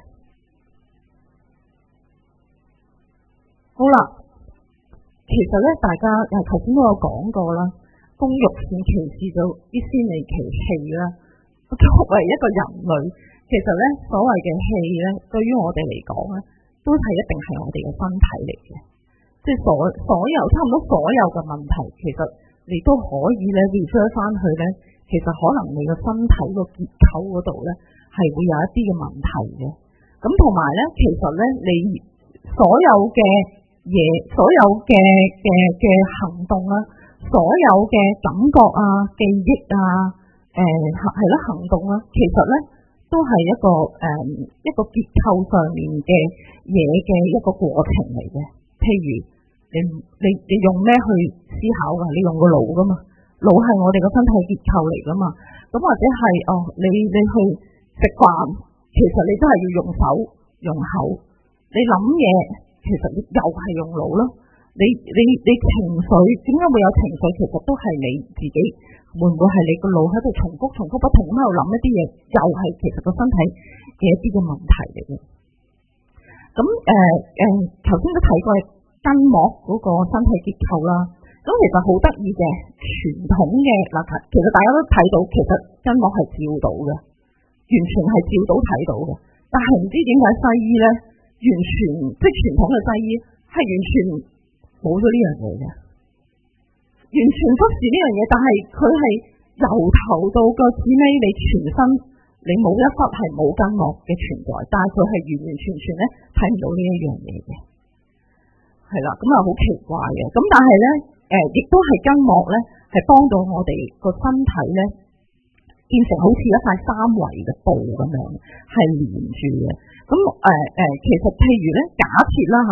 好啦，其實咧大家頭先都有講過啦，工欲善其事就必先利其器啦。作為一個人類，其實咧所謂嘅氣咧，對於我哋嚟講咧，都係一定係我哋嘅身體嚟嘅。即係所有差唔多所有嘅問題，其實你都可以咧 refer 翻去咧，其實可能你個身體個結構嗰度咧係會有一啲嘅問題嘅。咁同埋咧，其實咧你所有嘅嘢，所有嘅行動啊，所有嘅感覺啊、記憶啊，係啦行動啊，其實咧都係一個結構上面嘅嘢嘅一個過程嚟嘅。譬如你用咩去思考噶？你用個腦噶嘛？腦係我哋個身體結構嚟噶嘛？咁或者係你去食飯，其實你都係要用手用口。你諗嘢，其實又係用腦咯。你情緒點解會有情緒？其實都係你自己，會唔會係你個腦喺度重複不停咁喺度諗一啲嘢？又係其實個身體嘅一啲嘅問題嚟嘅。咁頭先都睇過筋膜嗰個身體結構啦。咁其實好得意嘅，傳統嘅嗱，其實大家都睇到，其實筋膜係照到嘅，完全係照到睇到嘅。但係唔知點解西醫咧，完全即係傳統嘅西醫係完全冇咗呢樣嘢嘅，完全忽視呢樣嘢。但係佢係由頭到腳趾尾，你全身你冇一忽係冇筋膜嘅存在，但係佢係完完全全咧睇唔到呢一樣嘢嘅，係啦，咁啊好奇怪嘅。咁但係咧，亦都係筋膜咧係幫到我哋個身體咧變成好似一塊三維嘅布咁樣，係連住嘅。咁其實譬如咧，假設啦嚇，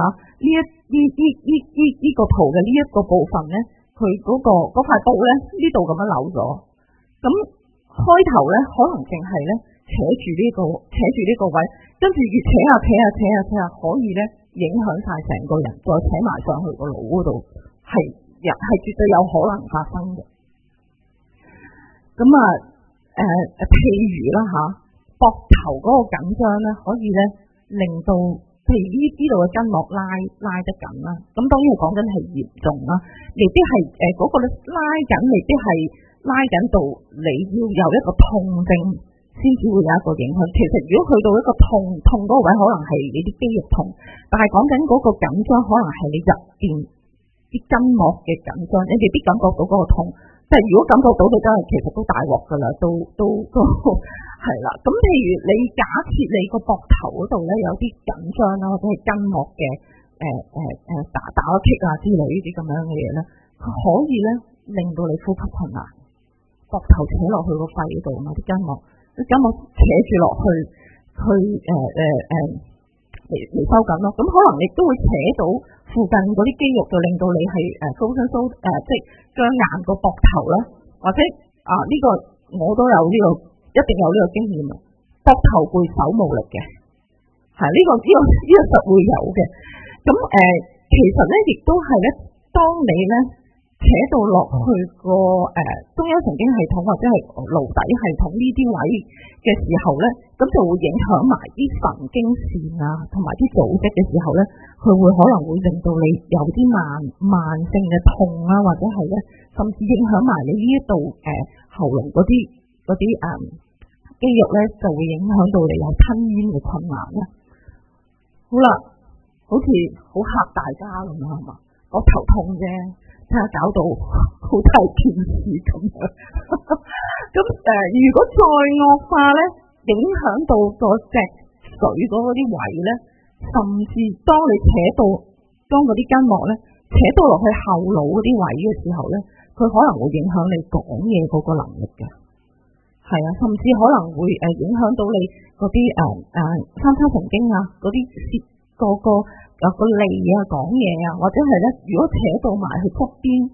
呢個圖嘅呢一個部分咧，佢嗰塊布咧呢度咁樣扭咗，咁開頭咧可能淨係咧扯住呢個位，跟住越扯下，可以咧影響晒成個人，再扯埋上去個腦嗰度，係絕對有可能發生嘅。咁譬如啦嚇，膊頭嗰個緊張咧，可以咧令到譬如呢度嘅筋膜拉得緊啦。咁當然係講緊係嚴重啦，未必係嗰個拉緊，未必係拉緊到你要有一個痛症先至會有一個影響。其實如果去到一個痛嗰個位，可能係你啲肌肉痛，但係講緊嗰個緊張，可能係你入邊啲筋膜嘅緊張，你未必感覺到嗰個痛。但係如果感覺到，你真係其實都大鑊噶啦，都係啦，咁譬如你假設你個膊頭嗰度咧有啲緊張啦，或者係筋膜嘅打擊啊之類呢啲咁樣嘅嘢咧，佢可以咧令到你呼吸困難，膊頭扯落去個肺嗰度嘛，啲筋膜扯住落去，嚟收緊咯。咁可能亦都會扯到附近嗰啲肌肉，就令到你係即係僵硬個膊頭啦，或者呢個我都有呢個。一定有呢個經驗啊！膊頭背手冇力嘅，係呢個實會有嘅。咁其實咧，亦都係咧，當你咧扯到落去個中央神經系統或者係顱底系統呢啲位嘅時候咧，咁就會影響埋啲神經線啊，同埋啲組織嘅時候咧，佢會可能會令到你有啲慢性嘅痛啊，或者係咧，甚至影響埋你呢一度喉嚨嗰啲肌肉咧，就會影響到你有吞咽嘅困難啦。好啦，好似好嚇大家咁樣係嘛？我頭痛啫，睇下搞到好大件事咁樣。咁如果再惡化咧，影響到嗰隻水嗰啲位咧，甚至當你當嗰啲筋膜咧扯到落去後腦嗰啲位嘅時候咧，佢可能會影響你講嘢嗰個能力嘅。係啊，甚至可能會影響到你嗰啲三叉神經啊，嗰啲舌個脷啊講嘢啊，或者係咧，如果扯到埋去側邊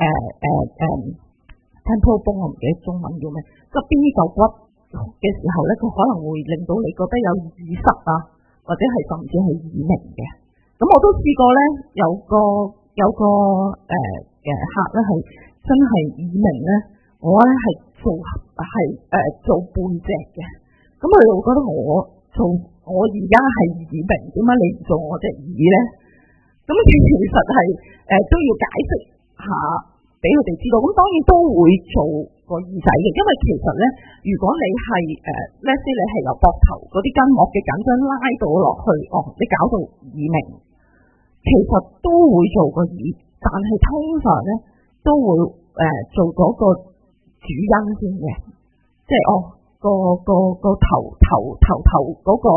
temporal bone，我唔記得中文叫咩，側邊呢嚿骨嘅時候咧，佢可能會令到你覺得有耳塞啊，或者係甚至係耳鳴嘅。咁我都試過咧，有個客咧係真係耳鳴咧，我咧係做背脊嘅，咁佢會覺得我而家係耳鳴，點解你唔做我隻耳咧？咁其實係都要解釋下俾佢哋知道。咁當然都會做個耳仔嘅，因為其實咧，如果你係你係由膊頭嗰啲筋膜嘅緊張拉到落去，你搞到耳鳴，其實都會做個耳，但係通常咧都會做嗰個主因先嘅，即係個頭嗰個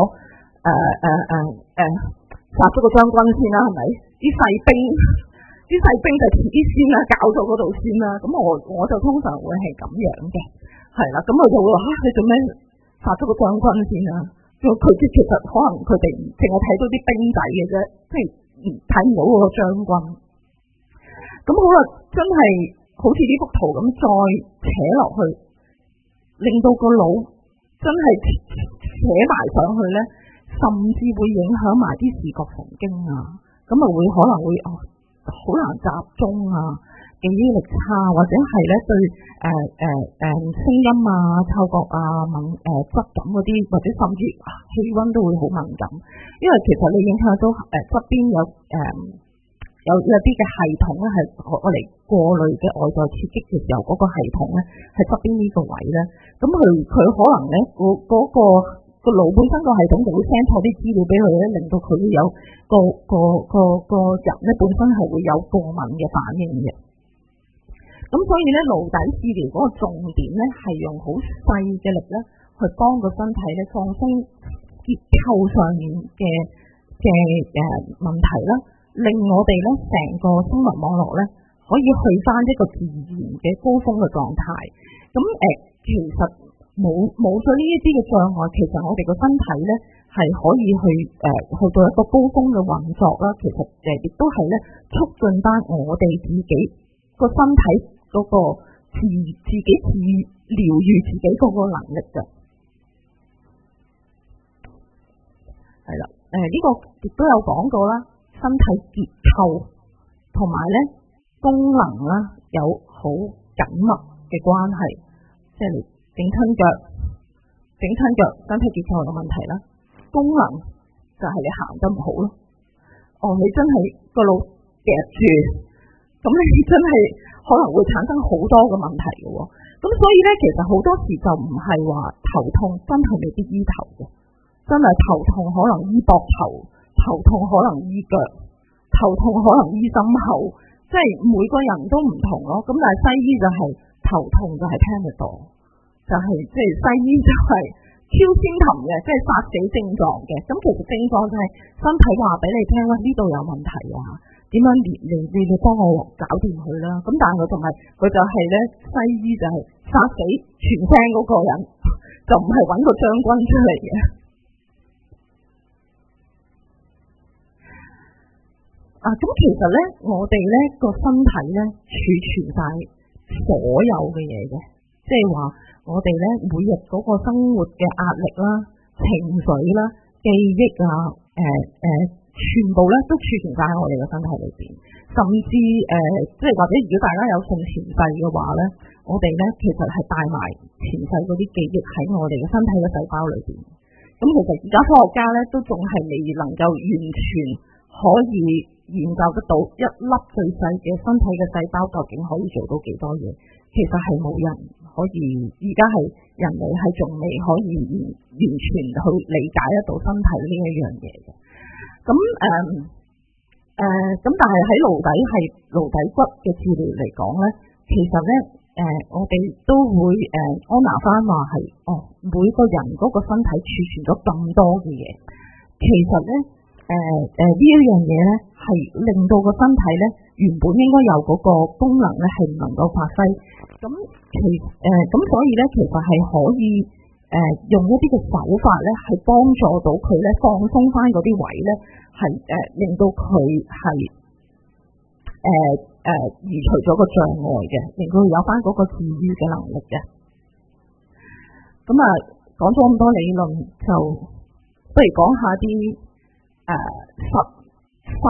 殺咗個將軍先啦，係咪？啲細兵就遲啲先啦，搞到嗰度先啦。咁我就通常會係咁樣嘅，係啦。咁我就會話你做咩殺咗個將軍先啦？佢其實可能佢哋淨係睇到啲兵仔嘅啫，即係睇唔到嗰個將軍。咁好啦，真係好似呢幅圖咁再扯落去，令到個腦真係扯埋上去咧，甚至會影響埋啲視覺神經啊，咁啊會可能會好難集中啊，記憶力差，或者係咧對聲音啊、嗅覺啊、質感嗰啲，或者甚至氣溫都會好敏感，因為其實你影響到側邊有啲嘅系統咧，係我嚟過濾嘅外在刺激嘅時候，嗰個系統咧係側邊呢個位咧，咁佢可能咧個腦本身個系統就會 send 錯啲資料俾佢咧，令到佢會有個人咧本身係會有過敏嘅反應嘅。咁所以咧，顱底治療嗰個重點咧係用好細嘅力咧去幫個身體咧放鬆結構上面嘅問題啦。令我哋咧成個生物網絡咧可以去翻一個自然嘅高峰嘅狀態。咁其實冇咗呢一啲嘅障礙，其實我哋個身體咧係可以去到一個高峰嘅運作啦。其實亦都係咧促進翻我哋自己個身體嗰個自己療愈自己嗰個能力嘅。係啦，呢個亦都有講過啦。身體結構同埋咧功能啦有好緊密嘅關係，即係你整親腳身體結構有問題啦，功能就係你行得唔好咯。你真係個腦夾住，咁你真係可能會產生好多嘅問題嘅。咁所以咧，其實好多時就唔係話頭痛真係未必醫頭嘅，真係頭痛可能醫膊頭痛可能醫腳，頭痛可能醫心口，即係每個人都唔同咯。咁但係西醫就係頭痛就係聽得到，就係即係西醫就係 symptom 嘅，即係殺死症狀嘅。咁其實症狀就係身體話俾你聽啦，呢度有問題啊，點樣你幫我搞掂佢啦。咁但係佢就係咧，西醫就係殺死全聲嗰個人，就唔係揾個將軍出嚟嘅。咁其實咧，我哋咧個身體咧儲存晒所有嘅嘢嘅，即係話我哋咧每日嗰個生活嘅壓力啦、情緒啦、記憶啊，全部咧都儲存晒喺我哋嘅身體裏邊，甚至即係或者如果大家有信前世嘅話咧，我哋咧其實係帶埋前世嗰啲記憶喺我哋嘅身體嘅細胞裏邊。咁其實而家科學家咧都仲係未能夠完全可以研究得到一粒最細嘅身體嘅細胞究竟可以做到幾多嘢，其實係冇人可以，而家係人類係仲未可以完全去理解得到身體呢一樣嘢嘅。咁但係喺顱底骨嘅治療嚟講咧，其實咧我哋都會安撫翻話係每個人嗰個身體儲存咗咁多嘅嘢，其實咧呢一樣嘢咧係令到個身體咧原本應該有嗰個功能咧係唔能夠發揮。咁所以咧其實係可以用一啲嘅手法咧係幫助到佢咧放鬆翻嗰啲位咧，係令到佢係移除咗個障礙嘅，令到佢有翻嗰個治愈嘅能力嘅。咁講咗咁多理論，就不如講下啲實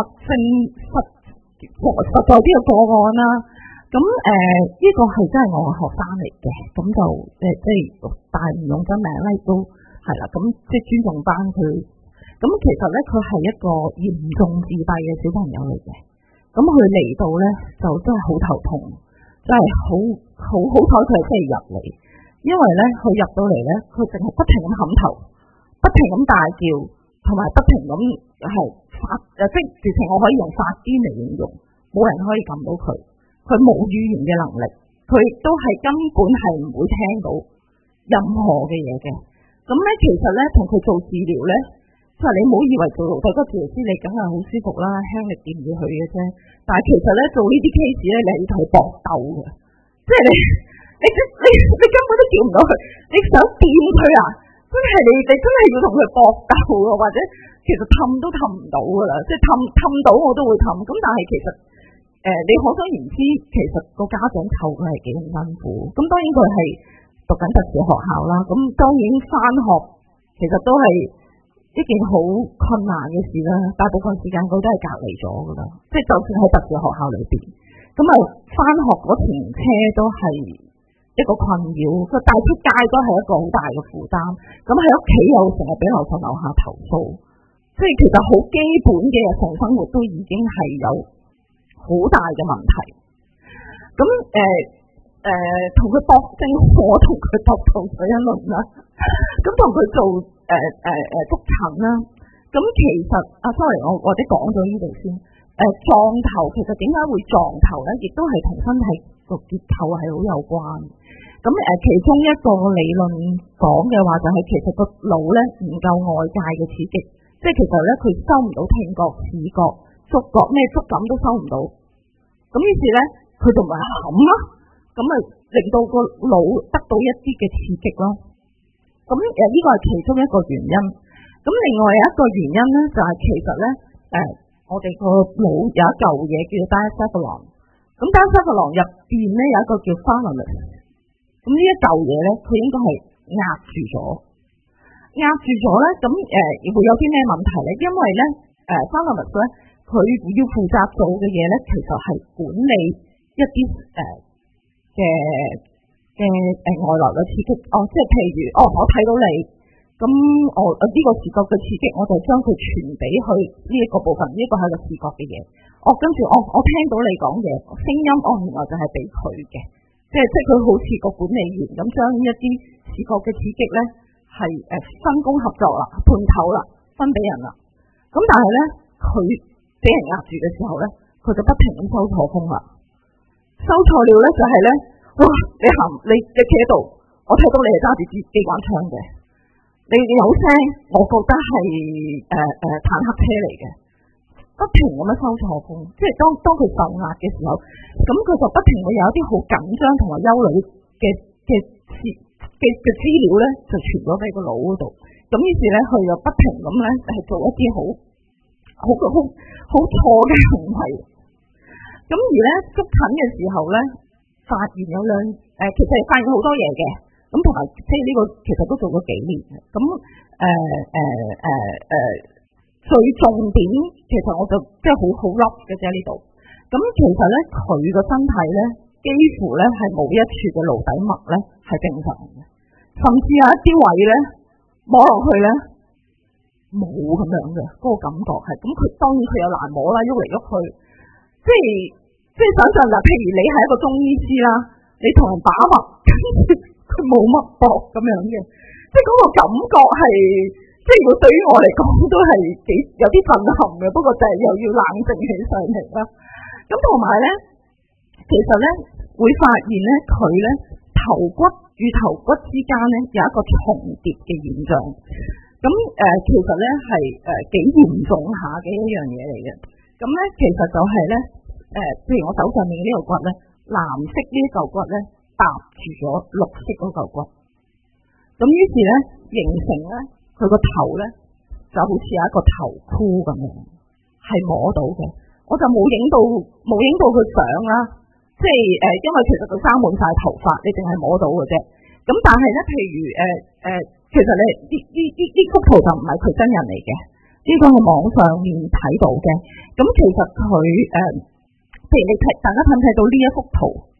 在啲嘅個案啦。咁呢個係真係我嘅學生嚟嘅，咁就即係但係唔用真名咧，都係啦。咁即係尊重翻佢。咁其實咧，佢係一個嚴重自閉嘅小朋友嚟嘅。咁佢嚟到咧，就真係好頭痛，真係好彩佢係真係入嚟，因為咧佢入到嚟咧，佢淨係不停咁冚頭，不停咁大叫，同埋不停咁係發即係直情我可以用發癲嚟形容，冇人可以撳到佢。佢冇語言嘅能力，佢亦都係根本係唔會聽到任何嘅嘢嘅。咁咧，其實咧同佢做治療咧，即係你唔好以為做顱底骨治療師你梗係好舒服啦，輕力掂住佢嘅啫。但係其實咧做呢啲 case 咧，你係要同佢搏鬥嘅，即係你根本都叫唔到佢，你想掂佢啊，真係你真係要同佢搏鬥嘅，或者其實氹都氹唔到噶啦，即係氹到我都會氹。咁但係其實你可想而知，其實個家長湊佢係幾咁辛苦。咁當然佢係讀緊特殊學校啦。咁當然返學其實都係一件好困難嘅事啦。大部分時間佢都係隔離咗噶啦。即係就算喺特殊學校裏邊，咁返學嗰程車都係一個困擾。佢帶出街都係一個好大嘅負擔。咁喺屋企又成日俾樓上樓下投訴，即係其實好基本嘅日常生活都已經係有好大嘅問題。咁同佢搏精，我同佢搏到水一輪啦。咁同佢做復診啦。咁其實sorry，我或者講咗呢度先。撞頭其實點解會撞頭咧？亦都係同身體個結構係好有關。咁其中一個理論講嘅話就係其實個腦咧唔夠外界嘅刺激，即係其實咧佢收唔到聽覺、視覺、觸覺，咩觸感都收唔到。咁於是咧佢就咪冚咯，咁咪令到個腦得到一啲嘅刺激咯。咁呢個係其中一個原因。咁另外有一個原因咧，就係其實咧我哋個腦有一嚿嘢叫 diencephalon。咁 diencephalon 入邊咧有一個叫 thalamus。咁呢一嚿嘢咧，佢應該係壓住咗咧。咁會有啲咩問題咧？因為咧thalamus咧，佢要負責做嘅嘢咧，其實係管理一啲嘅外來嘅刺激。即係譬如我睇到你，咁我呢個視覺嘅刺激，我就將佢傳俾去呢一個部分，呢個係個視覺嘅嘢。跟住我聽到你講嘢聲音，原來就係俾佢嘅，即係佢好似個管理員咁，將一啲視覺嘅刺激咧係分工合作啦，判頭啦，分俾人啦。咁但係咧佢俾人壓住嘅時候咧，佢就不停咁收錯風啦。收錯料咧就係咧，哇！你企喺度，我睇到你係揸住支機關槍嘅。 你有聲，我覺得係坦克車嚟嘅，不停咁樣收錯風，即係當佢受壓嘅時候，咁佢就不停會有一啲好緊張同埋憂慮嘅資料咧，就傳咗俾個腦嗰度。咁於是咧，佢就不停咁咧係做一啲好錯嘅行為。咁而咧捉診嘅時候咧，發現有其實係發現好多嘢嘅。咁同埋即係呢個其實都做咗幾年嘅。咁最重點其實我就即係好凹嘅啫呢度。咁其實咧佢個身體咧幾乎咧係冇一處嘅顱底脈咧係正常嘅，甚至有一啲位咧摸落去咧冇咁樣嘅嗰個感覺係。咁佢當然佢有難摸啦，喐嚟喐去，即係想象啦。譬如你係一個中醫師啦，你同人把脈，跟住佢冇乜搏咁樣嘅，即係嗰個感覺係，即係如果對於我嚟講都係有啲震撼嘅。不過就係又要冷靜起上嚟啦。咁同埋咧，其實咧會發現咧佢咧頭骨與頭骨之間咧有一個重疊嘅現象。咁其實咧係幾嚴重下嘅一樣嘢嚟嘅。咁咧其實就係咧譬如我手上面呢個骨咧，藍色呢嚿骨咧搭住咗綠色嗰嚿骨。咁於是咧形成咧佢個頭咧就好似有一個頭箍咁樣，係摸到嘅。我就冇影到佢相啦，即係因為其實佢生滿晒頭髮，你淨係摸到嘅啫。咁但係咧，譬如其實你呢幅圖就唔係佢真人嚟嘅，呢個係網上面睇到嘅。咁其實佢譬如你睇，大家睇唔睇到呢一幅圖？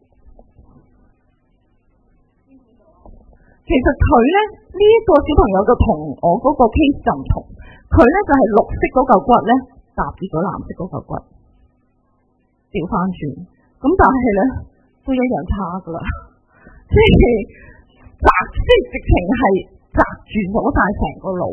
其實佢咧呢一個小朋友就同我嗰個 case 就唔同，佢咧就係綠色嗰嚿骨咧搭住咗藍色嗰嚿骨。調翻轉，咁但係咧都一樣差噶啦，即係直情係擲住咗晒成個腦。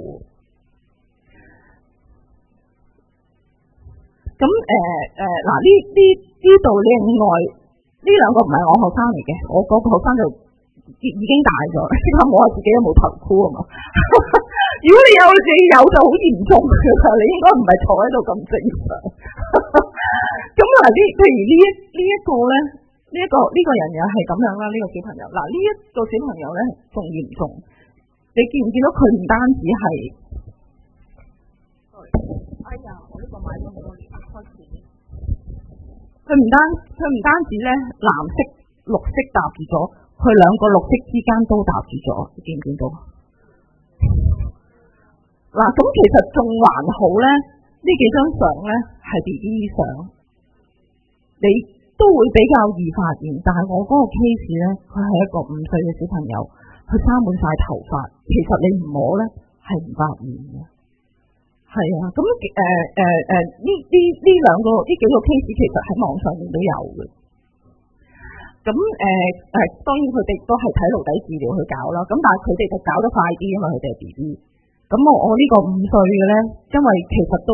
咁嗱呢度另外呢兩個唔係我學生嚟嘅，我嗰個學生就已經大咗，即刻摸下自己有冇頭箍啊嘛。如果你有自己有就好嚴重噶啦，你應該唔係坐喺度咁正常。咁嗱譬如呢一個咧，呢個人又係咁樣啦，呢個小朋友。嗱呢一個小朋友咧仲嚴重，你見唔見到佢唔單止係，哎呀，我呢個買咗好多年，開始。佢唔單止咧藍色、綠色搭住咗，佢兩個綠色之間都搭住咗，你見唔見到？嗱，咁其實仲還好咧，呢幾張相咧係 BB 相，你都會比較易發現。但係我嗰個 case 咧，佢係一個5歲嘅小朋友，佢生滿晒頭髮，其實你唔摸咧係唔發現嘅。係啊，咁呢兩個呢幾個 case 其實喺網上面都有嘅。咁當然佢哋都係睇顱底治療去搞啦。咁但係佢哋就搞得快啲，因為佢哋係 BB。咁我呢個5歲嘅咧，因為其實都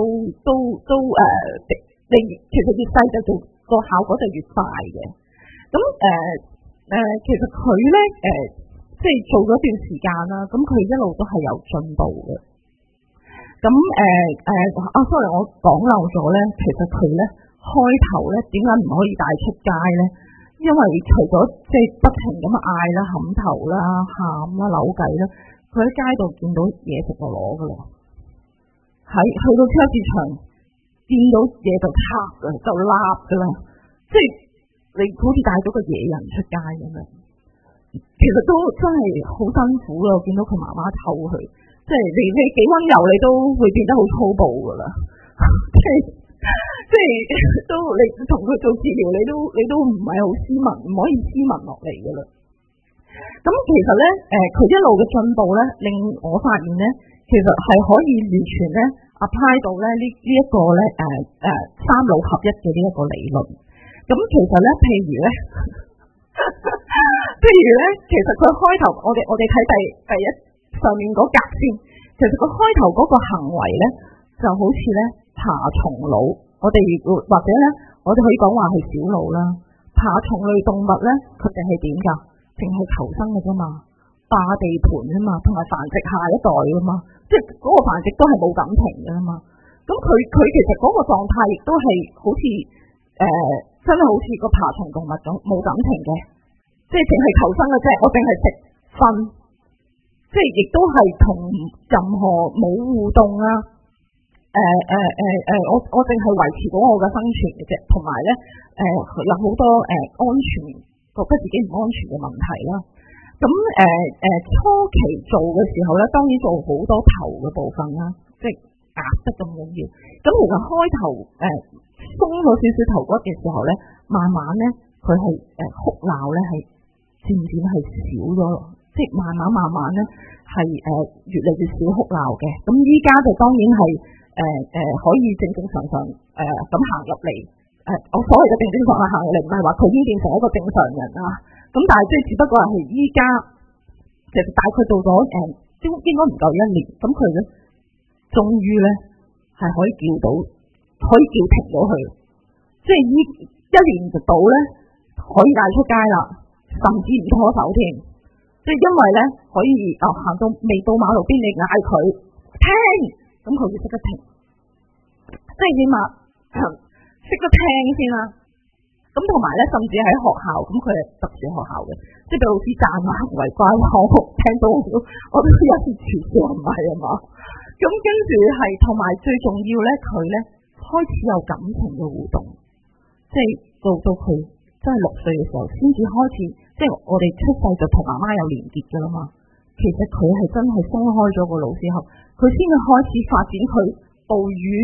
你其實越細就做個效果就越快嘅。咁其實佢咧即係做咗段時間啦，咁佢一路都係有進步嘅。咁sorry 我講漏咗咧，其實佢咧開頭咧點解唔可以帶出街咧？因為除咗即係不停咁嗌啦、冚頭啦、喊啦、扭計啦。佢喺街度見到嘢食就攞噶啦，去到超市場見到嘢就拆噶，就揦噶啦，即係你好似帶咗個野人出街咁樣。其實都真係好辛苦噶，我見到佢媽媽湊佢，即係你幾溫柔，你都會變得好粗暴噶啦。即係都你同佢做治療，你都唔係好斯文，唔可以斯文落嚟噶啦。咁其實咧，佢一路嘅進步咧，令我發現咧，其實係可以完全咧 apply 到咧呢一個咧三腦合一嘅呢一個理論。咁其實咧，譬如咧，其實佢開頭我哋睇第一上面嗰格先，其實佢開頭嗰個行為咧，就好似咧爬蟲腦，我哋或者咧，我哋可以講話係小腦啦。爬蟲類動物咧，佢哋係點㗎？淨係求生嘅啫嘛， 霸地盤啊嘛，同埋繁殖下一代啊嘛，即係嗰個繁殖都係冇感情㗎啦嘛。咁佢其實嗰個狀態亦都係好似真係好似個爬蟲動物咁冇感情嘅，即係淨係求生嘅啫，我淨係食瞓，即係亦都係同任何冇互動啊。我淨係維持到我嘅生存嘅啫，同埋咧有好多安全覺得自己唔安全嘅問題啦。咁初期做嘅時候咧，當然做好多頭嘅部分啦，即係壓得咁緊要。咁其實開頭鬆咗少少頭骨嘅時候咧，慢慢咧佢係哭鬧咧係漸漸係少咗，即係慢慢咧係越嚟越少哭鬧嘅。咁依家就當然係可以正常咁行入嚟。我所謂嘅正常行入嚟，唔係話佢已經變成一個正常人啊。咁但係即係只不過係依家其實大概到咗應該唔夠1年，咁佢咧終於咧係可以叫停咗佢，即係呢1年就到咧可以帶出街啦，甚至唔拖手添。即係因為咧可以行到未到馬路邊，你嗌佢聽，咁佢會識得停，即係起碼識得聽先啦。咁同埋咧，甚至喺學校，咁佢係特殊學校嘅，即係俾老師讚我行為乖巧，聽到我都有啲恥笑，唔係啊嘛。咁跟住係同埋最重要咧，佢咧開始有感情嘅互動，即係到佢真係6歲嘅時候，先至開始，即係我哋出世就同媽媽有連結㗎啦嘛。其實佢係真係鬆開咗個腦之後，佢先至開始發展佢哺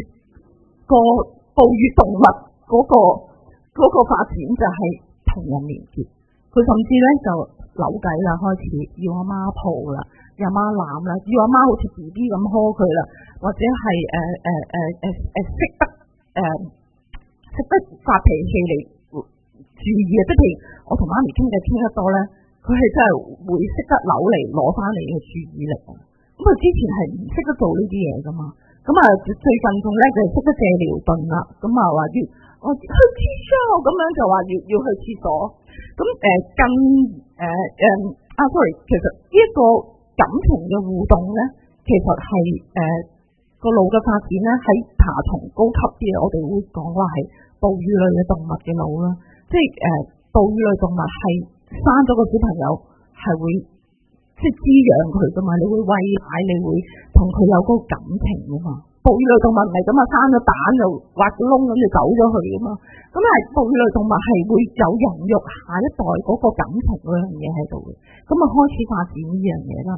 乳動物嗰個發展就係同人連結。佢甚至咧就扭計啦，開始要阿媽抱啦，要阿媽攬啦，要阿媽好似 BB 咁呵佢啦，或者係識得發脾氣嚟注意啊！即係譬如我同媽咪傾偈傾得多咧，佢係真係會識得扭嚟攞翻嚟嘅注意力啊！咁佢之前係唔識得做呢啲嘢噶嘛，咁最近仲咧就識得借尿遁啦，咁話要我去廁所，咁樣就話要去廁所。咁sorry， 其實呢一個感情嘅互動咧，其實係個腦嘅發展咧，喺爬蟲高級啲，我哋會講話係哺乳類嘅動物嘅腦啦。即係哺乳類動物係生咗個小朋友係會即係滋養佢噶嘛，你會餵奶，你會同佢有嗰個感情噶嘛。哺乳類動物唔係咁啊，生咗蛋就挖個窿咁就走咗去噶嘛。咁係哺乳類動物係會有孕育下一代嗰個感情嗰樣嘢喺度嘅。咁開始發展呢樣嘢啦。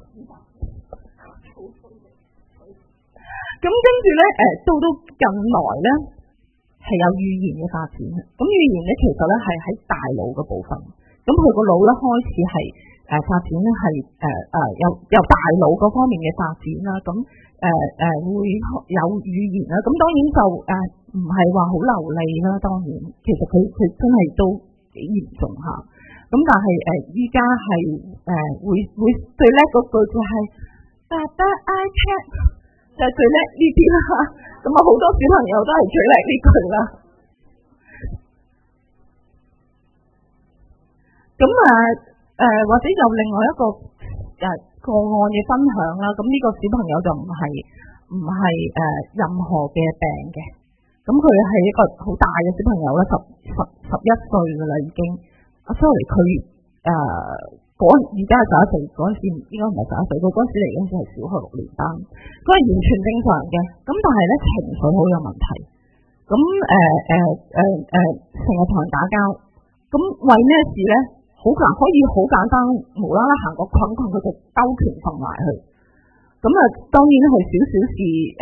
咁跟住咧，到近來咧係有語言嘅發展。咁語言咧其實咧係喺大腦嘅部分。咁佢個腦咧開始係發展咧係由大腦嗰方面嘅發展啦。咁會有語言啦。咁當然就唔係話好流利啦。當然，其實佢真係都幾嚴重下。咁但係依家係會最叻嗰句就係爸爸 iPad。就係最叻呢啲啦，咁好多小朋友都係最叻呢句啦。咁或者有另外一個個案嘅分享啦。咁呢個小朋友就唔係任何嘅病嘅。咁佢係一個好大嘅小朋友啦，11歲噶啦已經。sorry， 佢而家係11歲，嗰陣時應該唔係11歲，佢嗰陣時嚟嗰陣時係小學6年班，佢係完全正常嘅。咁但係咧情緒好有問題，咁成日同人打交，咁為咩事咧？可以好簡單，無啦啦行個框佢就兜拳揈埋去。咁當然係少少事，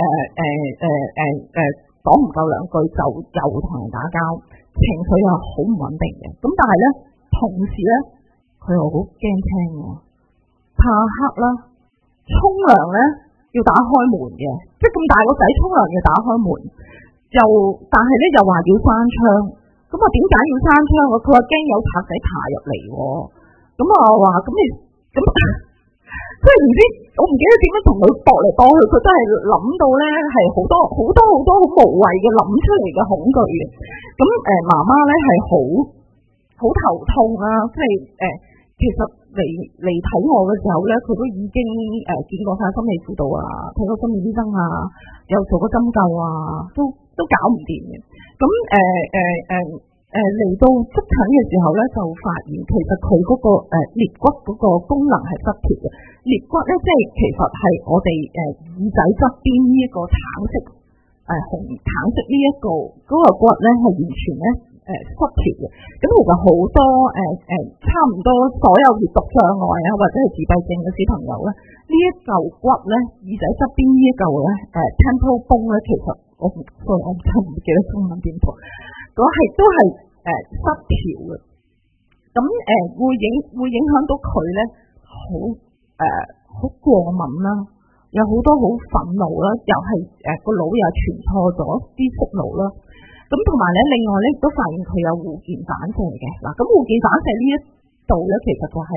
講唔夠兩句就又同人打交，情緒又好唔穩定嘅。咁但係咧，同時咧，佢又好驚青喎，怕黑啦，沖涼咧要打開門嘅，即係咁大個仔沖涼要打開門，但係咧又話要閂窗，咁點解要閂窗？佢話驚有賊仔爬入嚟，咁我話咁即係唔知，我唔記得點樣同佢搏嚟搏去，佢真係諗到咧係好多好無謂嘅諗出嚟嘅恐懼嘅。咁媽媽咧係好頭痛啊，即係其實嚟睇我嘅時候咧，佢都已經見過晒心理輔導啊，睇過心理醫生啊，又做過針灸啊，都搞唔掂嘅。咁嚟到覆診嘅時候咧，就發現其實佢嗰個肋骨嗰個功能係失調嘅。肋骨咧，即係其實係我哋耳仔側邊呢一個橙色紅橙色呢一個嗰個骨咧，係完全咧失調嘅。咁其實好多差唔多所有閱讀障礙啊，或者係自閉症嘅小朋友咧，呢一嚿骨咧，耳仔側邊呢一嚿咧temporal bone 咧，其實我真係唔記得中文點讀。都係失調嘅，咁會影響到佢咧，好過敏啦，有好多好憤怒啦，又係個腦又傳錯咗啲息路啦，咁同埋咧，另外咧亦都發現佢有互見反射嘅。嗱，咁互見反射呢一度咧，其實就係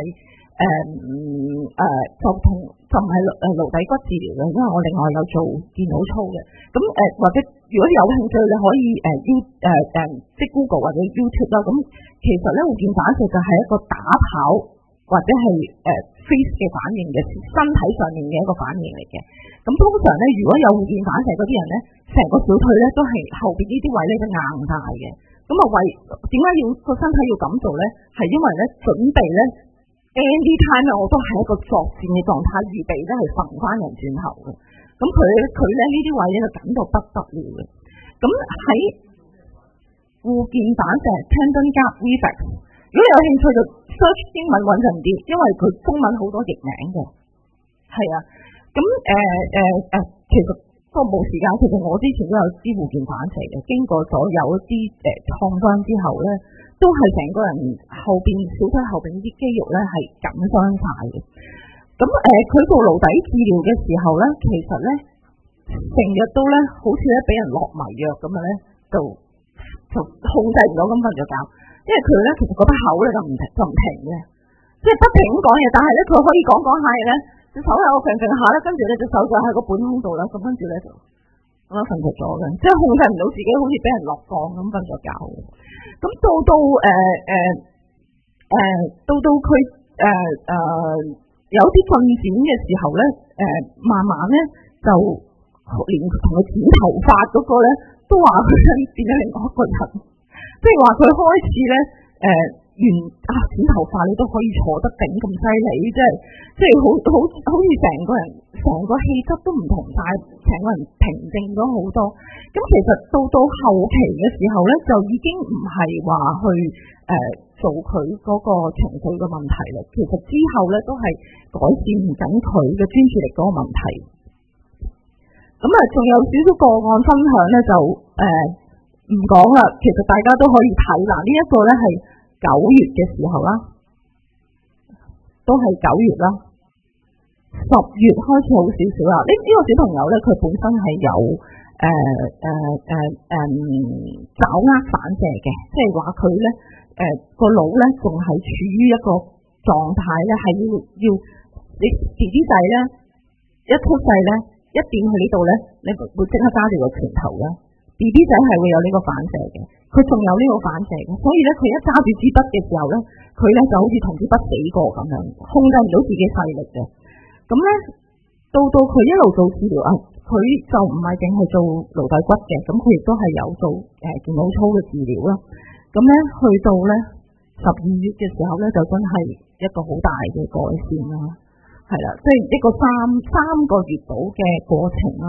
就唔係顱底骨治療嘅，因為我另外有做電腦操嘅。咁或者如果有興趣，你可以即 Google 或者 YouTube 啦。咁其實咧，互見反射就係一個打跑或者係face 嘅反應嘅，身體上面嘅一個反應嚟嘅。咁通常咧，如果有互見反射嗰啲人咧，成個小腿咧都係後邊呢啲位咧都硬大嘅。咁啊，點解要個身體要咁做咧？係因為咧準備咧。anytime 我都係一個作戰嘅狀態，預備咧係揈翻人轉頭嘅。咁佢咧呢啲位咧就感到不得了嘅。咁喺互見反射 tendon gap reflex， 如果你有興趣就 search 英文穩陣啲，因為佢中文好多譯名嘅。係啊，咁其實都冇時間。其實我之前都有啲互見反射嘅，經過咗有一啲創傷之後咧。都係成個人後邊小腿後邊啲肌肉咧係緊張晒嘅。咁佢做顱底治療嘅時候咧，其實咧成日都咧好似咧俾人落迷藥咁樣咧，就控制唔到咁瞓咗覺。因為佢咧其實嗰把口咧就唔停嘅，即係不停咁講嘢。但係咧佢可以講下嘢咧，隻手喺我揈下咧，跟住咧隻手就喺個本胸度啦，咁跟住咧就我瞓着咗嘅，即係控制唔到自己，好似俾人落降咁瞓咗覺。咁到佢有啲進展嘅時候咧，慢慢咧就連同佢剪頭髮嗰個咧都話佢變咗另外一個人，即係話佢開始咧剪頭髮你都可以坐得頂咁犀利，即係好似成個人成個氣質都唔同晒，成個人平靜咗好多。咁其實到後期嘅時候咧，就已經唔係話去做佢嗰個情緒嘅問題啦。其實之後咧都係改善緊佢嘅專注力嗰個問題。咁啊，仲有少少個案分享咧，就唔講啦。其實大家都可以睇嗱，呢一個咧係9月嘅時候啦，都係9月啦。10月開始好少少啦。呢個小朋友咧，佢本身係有爪握反射嘅，即係話佢咧個腦咧仲係處於一個狀態咧，係要你 BB 仔咧一出世咧一掂去呢度咧，你會即刻揸住個拳頭咧。BB 仔係會有呢個反射嘅，佢仲有呢個反射嘅，所以咧佢一揸住支筆嘅時候咧，佢咧就好似同支筆死過咁樣，控制唔到自己勢力嘅。咁咧到佢一路做治療啊，佢就唔係淨係做顱底骨嘅，咁佢亦都係有做電腦操嘅治療啦。咁咧去到咧12月嘅時候咧，就真係一個好大嘅改善啦，係啦，即係一個三個月到嘅過程啦。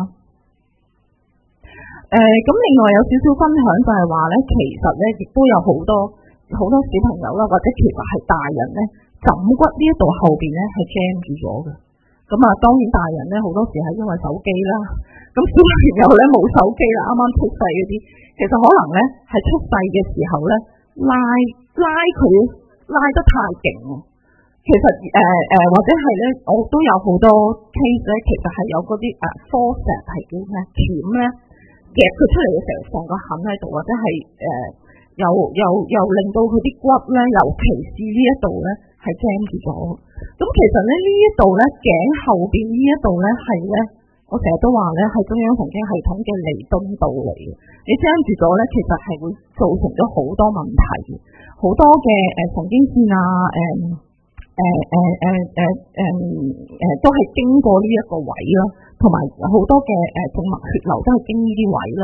咁另外有少少分享就係話咧，其實咧亦都有好多小朋友啦，或者其實係大人咧，枕骨呢一度後邊咧係 jam 住咗嘅。咁啊，當然大人咧好多時係因為手機啦，咁小朋友咧冇手機啦，啱啱出世嗰啲，其實可能咧係出世嘅時候咧拉佢拉得太勁。其實或者係咧，我都有好多 case 咧，其實係有嗰啲forceps 係叫咩鉗咧夾佢出嚟嘅時候，成個痕喺度，或者係又令到佢啲骨咧，尤其是呢一度咧係 jam 住咗。咁其實咧呢一度咧頸後邊呢一度咧係咧，我成日都話咧係中央神經系統嘅彌敦道嚟嘅。你 jam 住咗咧，其實係會造成咗好多問題，好多嘅神經線啊， 都係經過呢一個位啦，同埋好多嘅靜脈血流都係經呢啲位啦。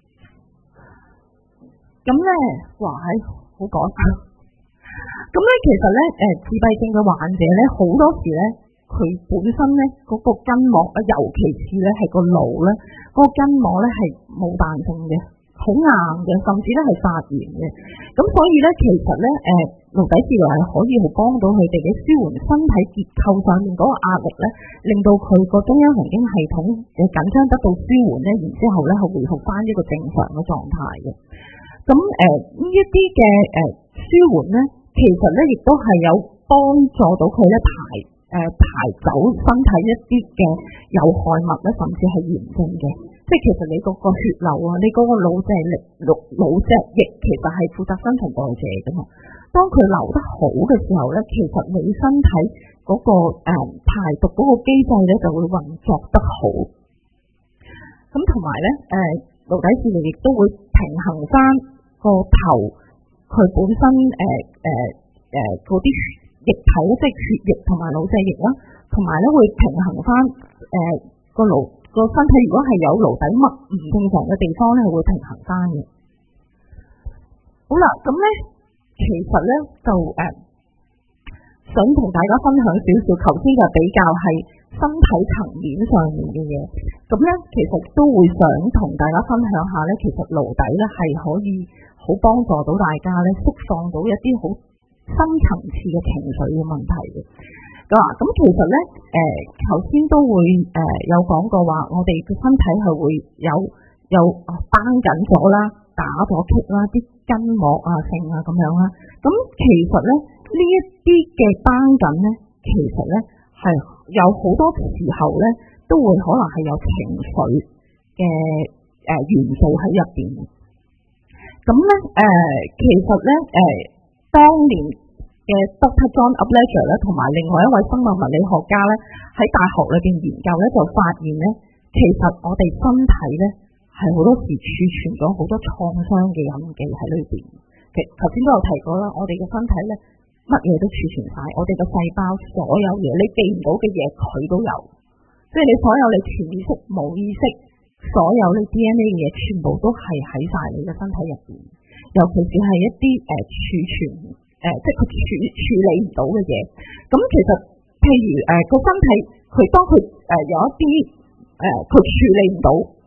咁咧，哇係好講。咁咧，其實咧，自閉症嘅患者咧，好多時咧，佢本身咧嗰個筋膜啊，尤其是咧係個腦咧，嗰個筋膜咧係冇彈性嘅，好硬嘅，甚至咧係發炎嘅。咁所以咧，其實咧，顱底治療係可以好幫到佢哋嘅舒緩身體結構上面嗰個壓力咧，令到佢個中央神經系統嘅緊張得到舒緩咧，然之後咧係回復翻一個正常嘅狀態嘅。咁呢一啲嘅舒緩咧，其實咧亦都係有幫助到佢咧排走身體一啲嘅有害物咧，甚至係炎症嘅。即係其實你嗰個血流啊，你嗰個腦脊液其實係負責新陳代謝㗎嘛。當佢流得好嘅時候咧，其實你身體嗰個排毒嗰個機制咧就會運作得好。咁同埋咧，顱底治療亦都會平衡翻個頭佢本身嗰啲液體，即係血液同埋腦脊液啦，同埋咧會平衡翻個身體，如果係有顱底脈唔正常嘅地方咧，係會平衡翻嘅。好啦，咁咧其實咧就想同大家分享少少，頭先就比較係身體層面上面嘅嘢。咁咧其實都會想同大家分享下咧，其實顱底咧係可以好幫助到大家咧，釋放到一啲好深層次嘅情緒嘅問題嘅。咁其實咧，頭先都會有講過話，我哋嘅身體係會有繃緊咗啦、打咗結啦、啲筋膜啊、性啊咁樣啦。咁其實咧，呢一啲嘅繃緊咧，其實咧係有好多時候咧，都會可能係有情緒嘅元素喺入邊。咁咧，其實咧，當年嘅 Dr. John Upledger 咧，同埋另外一位生物物理學家咧，喺大學裏邊研究咧，就發現咧，其實我哋身體咧係好多時儲存咗好多創傷嘅印記喺裏邊。其實頭先都有提過啦，我哋嘅身體咧乜嘢都儲存晒，我哋嘅細胞所有嘢，你記唔到嘅嘢佢都有，即係你所有你潛意識、冇意識，所有你 DNA 嘅嘢，全部都係喺晒你嘅身體入邊。尤其是係一啲儲存。即係佢處理唔到嘅嘢，咁其實譬如個身體佢當佢有一啲佢處理唔到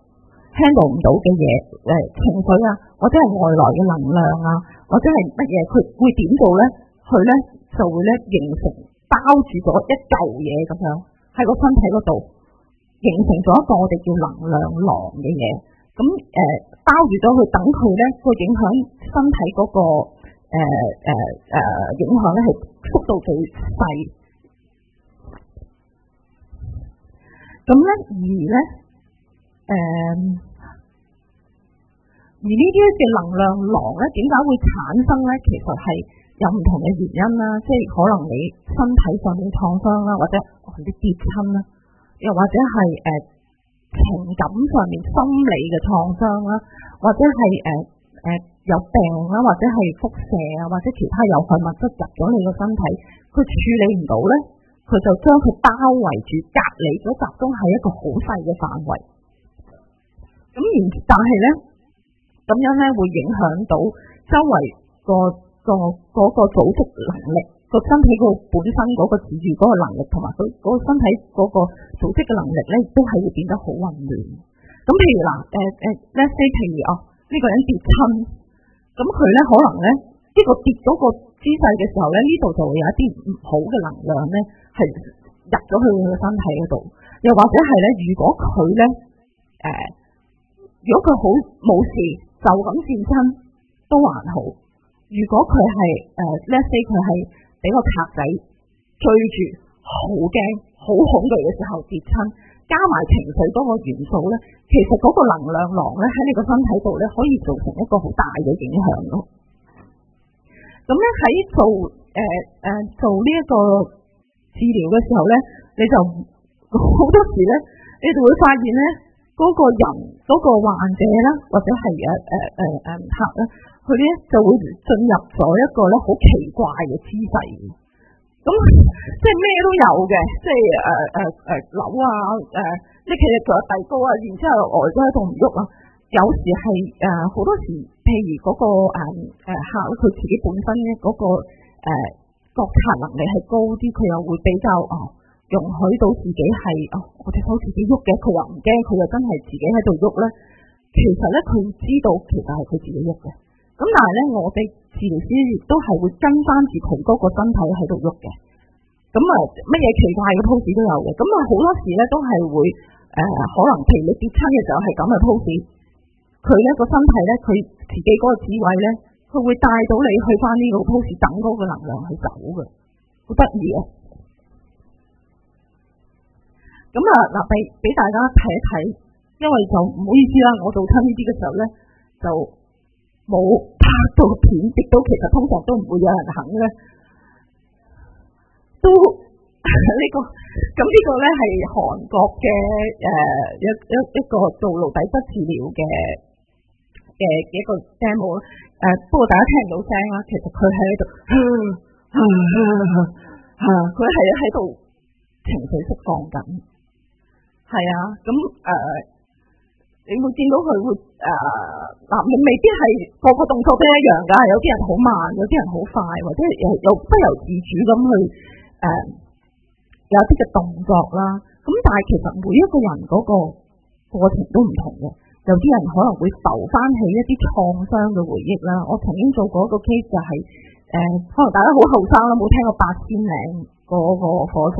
handle 唔到嘅嘢，情緒啊，或者係外來嘅能量啊，或者係乜嘢，佢會點做咧？佢咧就會咧形成包住咗一嚿嘢咁樣喺個身體嗰度，形成咗一個我哋叫能量囊嘅嘢。咁包住咗佢，等佢咧會影響身體嗰個。影響咧係速度最細，咁咧而呢啲嘅能量囊咧點解會產生咧？其實係有唔同嘅原因啦，即係可能你身體上面創傷啦，或者你跌親啦，又或者係情感上面心理嘅創傷啦，或者係有病啦，或者係輻射啊，或者其他有害物質入咗你個身體，佢處理唔到咧，佢就將佢包圍住隔離咗，集中喺一個好細嘅範圍。咁但係咧，咁樣咧會影響到周圍個組織能力，個身體個本身嗰個自愈嗰個能力，同埋佢嗰個身體嗰個組織嘅能力咧，都係會變得好混亂。咁譬如let's say 譬如呢個人跌親。咁佢咧可能咧呢個跌嗰個姿勢嘅時候咧，呢度就會有一啲唔好嘅能量咧係入咗去佢嘅身體嗰度，又或者係咧如果佢咧如果佢好冇事就咁跌親都還好，如果佢係let's say 佢係俾個賊仔追住，好驚好恐懼嘅時候跌親，加埋情緒嗰個元素咧，其實嗰個能量囊咧喺你個身體度咧，可以造成一個好大嘅影響咯。咁咧喺做呢一個治療嘅時候咧，你就好多時咧，你就會發現咧，嗰個人嗰個患者啦，或者係客咧，佢咧就會進入咗一個咧好奇怪嘅姿勢。 咁即係咩都有嘅，即係樓啊，即係其實仲有遞高啊，然之後呆咗喺度唔喐啊。有時係好多時，譬如嗰個客佢自己本身咧嗰個覺察能力係高啲，佢又會比較容許到自己係我隻手自己喐嘅，佢又唔驚，佢又真係自己喺度喐咧。其實咧佢知道其實係佢自己喐嘅，咁但係咧我哋治療師亦都係會跟翻住佢嗰個身體喺度喐嘅。咁乜嘢奇怪嘅 pose 都有嘅。咁好多時咧都係會可能譬如你跌親嘅時候係咁嘅 pose， 佢咧個身體咧佢自己嗰個智慧咧，佢會帶到你去翻呢個 pose， 等嗰個能量去走嘅，好得意啊！咁嗱俾大家睇一睇，因為就唔好意思啦，我做親呢啲嘅時候咧就冇拍到片，亦都其實通常都唔會有人肯嘅。都呢個咁呢個咧係韓國嘅一個做顱底質治療嘅一個 demo 啦。不過大家聽唔到聲啦，其實佢喺度，佢係喺度情緒釋放緊。係啊，咁你會見到佢會未必係個個動作都一樣㗎，有啲人好慢，有啲人好快，或者有不由自主咁去。有啲嘅動作啦，咁但係其實每一個人嗰個過程都唔同嘅，有啲人可能會浮翻起一啲創傷嘅回憶啦。我曾經做過一個 case 就係可能大家好後生啦，冇聽過八仙嶺嗰個火災，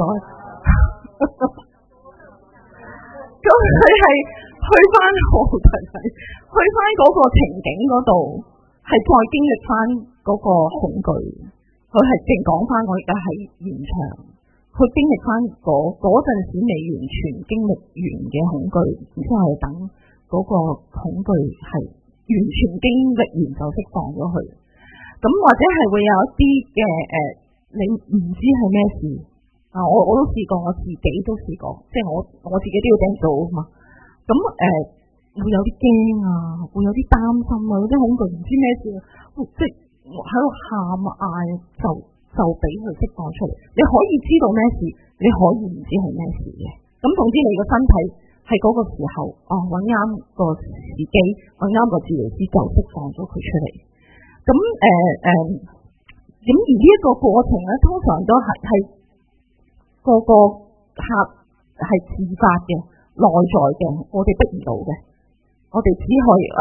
咁佢係去翻去翻嗰個情景嗰度，係再經歷翻嗰個恐懼。佢係淨講翻我而家喺現場，佢經歷翻嗰陣時未完全經歷完嘅恐懼，然之後係等嗰個恐懼係完全經歷完就釋放咗佢。咁或者係會有一啲嘅你唔知係咩事啊？我都試過，我自己都試過，即係我自己都要頂到啊嘛。咁會有啲驚啊，會有啲擔心啊，有啲恐懼，唔知咩事，即係。喺度喊嗌就俾佢釋放出嚟。你可以知道咩事，你可以唔知係咩事嘅。咁總之你個身體喺嗰個時候，揾啱個時機，揾啱個治療師就釋放咗佢出嚟。咁咁而呢一個過程咧，通常都係個客係自發嘅、內在嘅，我哋逼唔到嘅，我哋只可以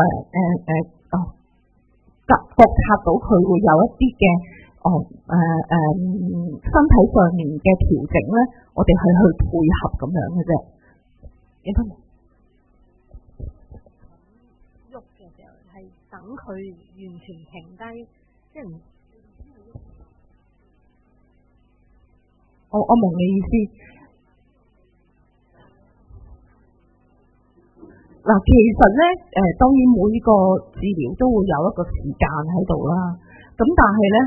覺察到佢會有一啲嘅身體上面嘅調整咧，我哋係去配合咁樣嘅啫。你得冇？喐嘅時候係等佢完全停低，即係唔。我明你意思。嗱，其實咧，當然每個治療都會有一個時間喺度啦。咁但係咧，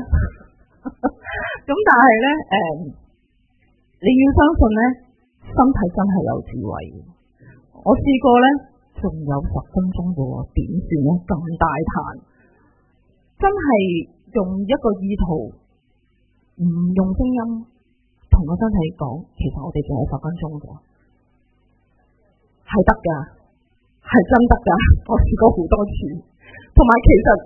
你要相信咧，身體真係有智慧。我試過咧，仲有10分鐘嘅喎，點算咧？咁大壇，真係用一個意圖，唔用聲音同個身體講，其實我哋仲有10分鐘嘅，係得㗎。係真得㗎，我試過好多次。同埋其實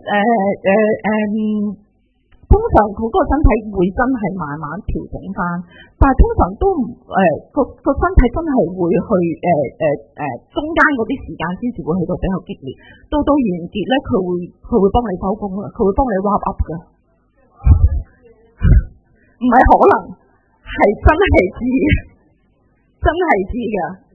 通常佢嗰個身體會真係慢慢調整翻，但係通常都唔個身體真係會去中間嗰啲時間先至會去到比較激烈，到完結咧佢會幫你收工啦，佢會幫你 wrap up 㗎，唔係可能係真係知，真係知㗎。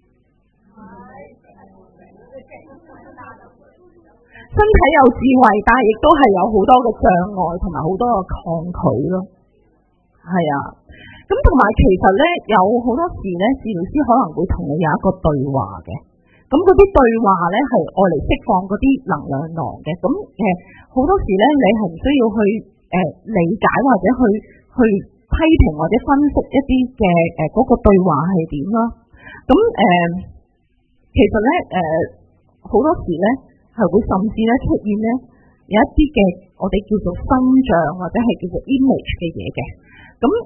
身體有智慧，但係亦都係有好多嘅障礙同埋好多嘅抗拒咯。係啊，咁同埋其實咧有好多時咧，治療師可能會同你有一個對話嘅。咁嗰啲對話咧係愛嚟釋放嗰啲能量囊嘅。咁好多時咧你係唔需要去理解或者去批評或者分析一啲嘅嗰個對話係點啦。咁其實咧好多時咧。係會甚至咧出現咧有一啲嘅我哋叫做心象或者係叫做 image 嘅嘢嘅。咁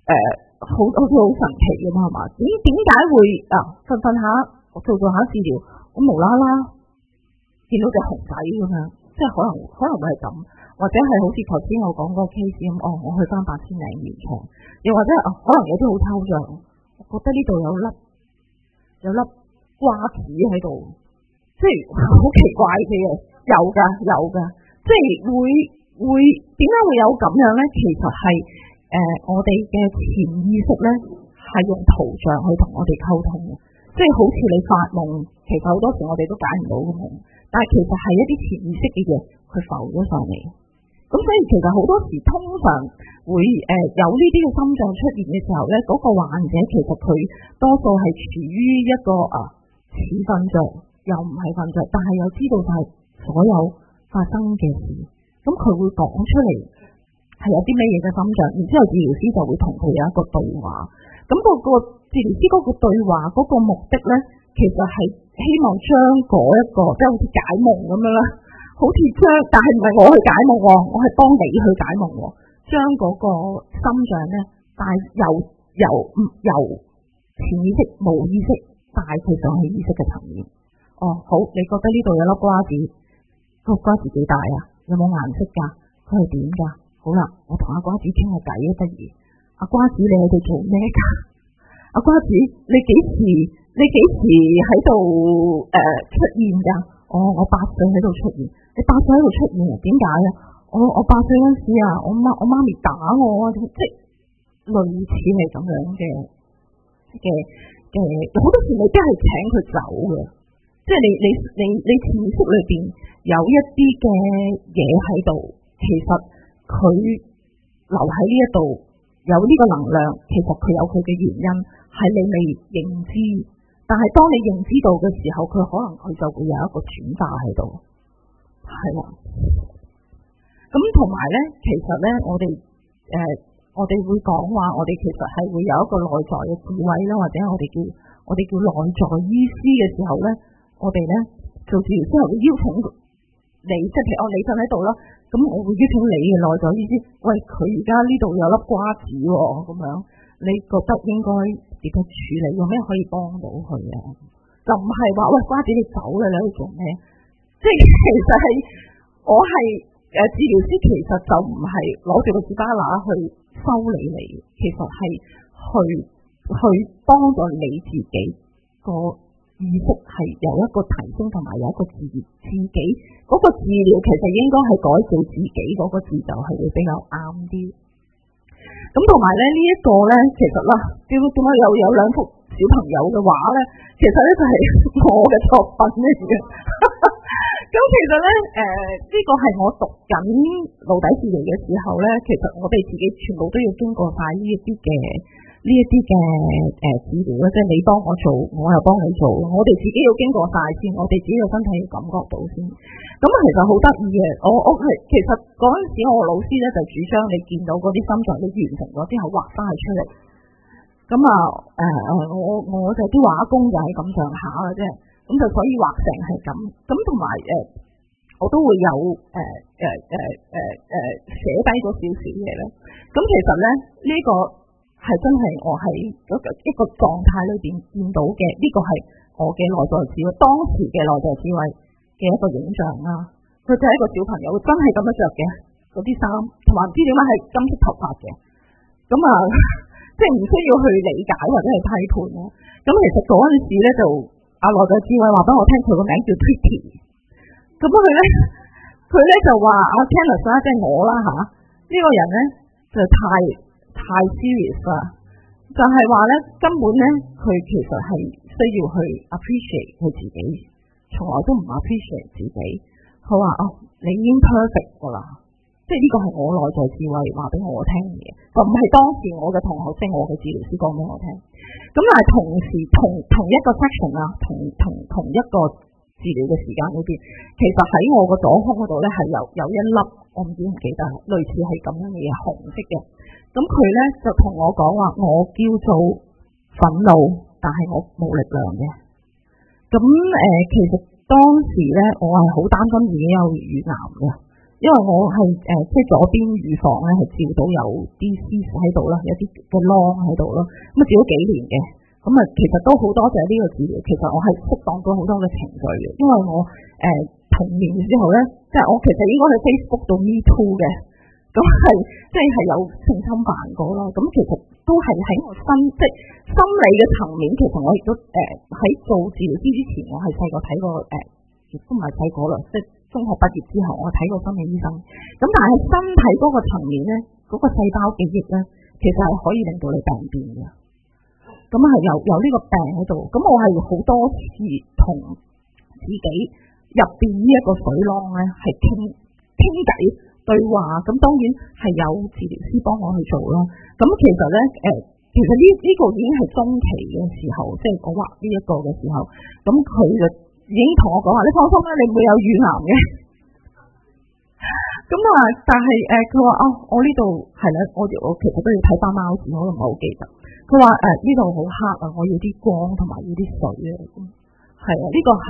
好似好神奇咁係嘛？點解會瞓下我做下治療，我無啦啦見到隻熊仔咁樣，即係可能會係咁，或者係好似頭先我講嗰個 case 咁，我去翻8000零現場，又或者可能有啲好抽象，我覺得呢度有粒瓜子喺度，即係好奇怪嘅嘢，有噶，即係會點解會有咁樣咧？其實係我哋嘅潛意識咧係用圖像去同我哋溝通嘅，即係好似你發夢，其實好多時我哋都解唔到嘅夢，但係其實係一啲潛意識嘅嘢佢浮咗上嚟。咁所以其實好多時通常會有呢啲嘅心臟出現嘅時候咧，嗰個患者其實佢多數係處於一個似瞓着又唔係瞓着，但係又知道晒所有發生嘅事，咁佢會講出嚟係有啲咩嘢嘅心臟，然之後治療師就會同佢有一個對話。咁個治療師嗰個對話嗰個目的咧，其實係希望將嗰一個即係好似解夢咁樣啦，好似但係唔係我去解夢，我係幫你去解夢，將嗰個心臟咧帶由潛意識無意識帶佢上去意識嘅層面。好，你覺得呢度有粒瓜子，個瓜子幾大啊？有冇顏色㗎？佢係點㗎？好啦，我同阿瓜子傾下偈啊，不如阿瓜子你喺度做咩㗎？阿瓜子你幾時喺度出現㗎？我8歲喺度出現，你8歲喺度出現啊？點解啊？我8歲嗰陣時啊，我媽咪打我啊，即係類似係咁樣嘅，好多時你都係請佢走嘅，即係你潛意識裏邊有一啲嘅嘢喺度，其實佢留喺呢一度有呢個能量，其實佢有佢嘅原因，係你未認知。但係當你認知到嘅時候，佢可能佢就會有一個轉化喺度，係啦。咁同埋咧，其實咧，我哋會講話，我哋其實係會有一個內在嘅智慧啦，或者我哋叫內在醫師嘅時候咧，我哋咧做治療之後會邀請你，即係譬如你瞓喺度啦，咁我會邀請你嘅內在醫師，喂，佢而家呢度有粒瓜子咁樣，你覺得應該點樣處理？有咩可以幫到佢啊？就唔係話喂，瓜子你走啦，你喺度做咩？即係其實係我係治療師，其實就唔係攞住個士巴拿去修理你，其實係去幫助你自己個意識係有一個提升，同埋有一個自己嗰個治療，其實應該係改造自己嗰個字就係會比較啱啲。咁同埋咧呢一個咧，其實啦，點解有兩幅小朋友嘅畫咧？其實咧就係我嘅作品嚟嘅。咁其實咧，呢個係我讀緊顱底治療嘅時候咧，其實我哋自己全部都要經過晒呢一啲嘅治療咧，即係你幫我做，我又幫你做，我哋自己要經過晒先，我哋自己嘅身體要感覺到先。咁其實好得意嘅，我係其實嗰陣時我老師咧就主張你見到嗰啲心臟你完成咗之後畫翻佢出嚟。咁我就啲畫工就係咁上下嘅啫。咁就所以畫成係咁，咁同埋我都會有寫低咗少少嘢咧。咁其實咧呢個係真係我喺一個狀態裏邊見到嘅，呢個係我嘅內在智慧，當時嘅內在智慧嘅一個影像啦。佢就係一個小朋友，真係咁樣着嘅嗰啲衫，同埋唔知點解係金色頭髮嘅。咁即係唔需要去理解或者係批判咯。咁其實嗰陣時咧就。內在智慧話俾我聽，佢個名叫 Twitty。咁佢咧就話阿 Kenneth 啦，即係我啦嚇，呢個人咧就太 serious 啦，就係話咧根本咧佢其實係需要去 appreciate 佢自己，從來都唔 appreciate 自己。佢話你已經 perfect 㗎啦，即係呢個係我內在智慧話俾我聽嘅，就唔係當時我嘅同學即係我嘅治療師講俾我聽。咁但係同時同一個 section 啊，同一個治療嘅時間裏邊，其實喺我個左胸嗰度咧係有一粒，我唔記得，類似係咁樣嘅嘢，紅色嘅。咁佢咧就同我講話，我叫做憤怒，但係我冇力量嘅。咁其實當時咧我係好擔心自己有乳癌嘅， 因為我係即係左邊乳房咧係照到有啲絲喺度啦，有啲嘅窿喺度咯，咁啊照咗幾年嘅，咁啊其實都好多謝呢個治療，其實我係釋放咗好多嘅情緒嘅，因為我童年之後咧，即係我其實應該喺 Facebook 度 Me Too 嘅，咁係即係有性侵犯過咯，咁其實都係喺我即係心理嘅層面，其實我亦都喺做治療之前，我係細個睇過亦都唔係細個啦，即係中學畢業之後，我睇過心理醫生。咁但係身體嗰個層面咧，嗰個細胞記憶咧，其實係可以令到你病變嘅。咁係有呢個病喺度。咁我係好多次同自己入邊呢一個水囊咧，係傾偈對話。咁當然係有治療師幫我去做啦。咁其實咧其實呢個已經係中期嘅時候，即係我畫呢一個嘅時候，咁佢就已經同我講話，你放心啦，你唔會有乳癌嘅。咁啊，但係佢話我呢度係啦，我其實都要睇翻貓字，可能唔係好記得。佢話呢度好黑啊，我要啲光同埋要啲水啊。係啊，呢個係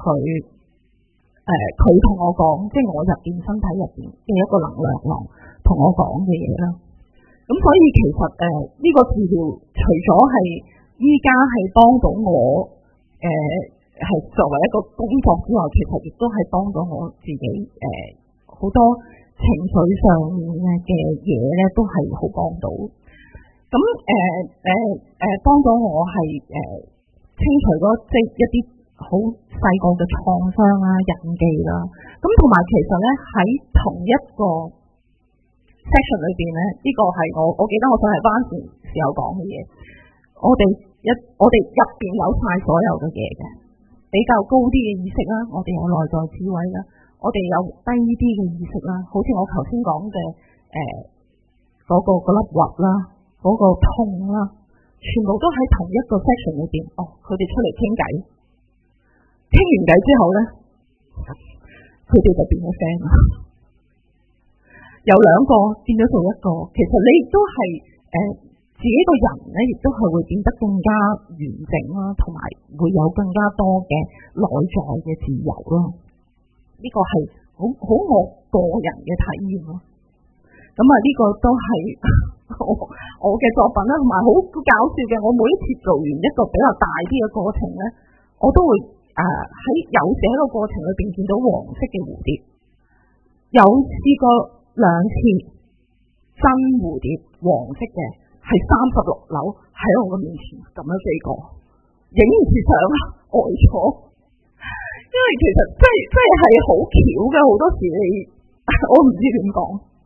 佢同我講，即係我入邊身體入邊嘅一個能量囊同我講嘅嘢啦。咁所以其實呢個治療除咗係依家係幫到我係作為一個工作之外，其實亦都係幫到我自己好多情緒上面嘅嘢咧，都係好幫到。咁幫到我係清除咗即係一啲好細個嘅創傷啦、印記啦。咁同埋其實咧喺同一個 section 裏邊咧，呢個係我記得我上嚟班時候講嘅嘢。我哋入邊有晒所有嘅嘢嘅，比較高啲嘅意識啦，我哋有內在智慧啦，我哋有低啲嘅意識啦，好似我頭先講嘅嗰粒核啦，嗰個痛啦，全部都喺同一個 section 裏邊。佢哋出嚟傾偈，傾完偈之後咧，佢哋就變咗 friend 啦。有兩個變咗做一個，其實你亦都係自己個人咧，亦都係會變得更加完整啦，同埋會有更加多嘅內在嘅自由啦。呢個係好我個人嘅體驗咯。咁啊，呢個都係我嘅作品啦，同埋好搞笑嘅。我每一次做完一個比較大啲嘅過程咧，我都會喺有時喺個過程裏邊見到黃色嘅蝴蝶，有試過2次真蝴蝶黃色嘅。係36樓喺我嘅面前咁樣飛過，影唔住相呆咗，因為其實即係好巧嘅，好多時你我唔知點講。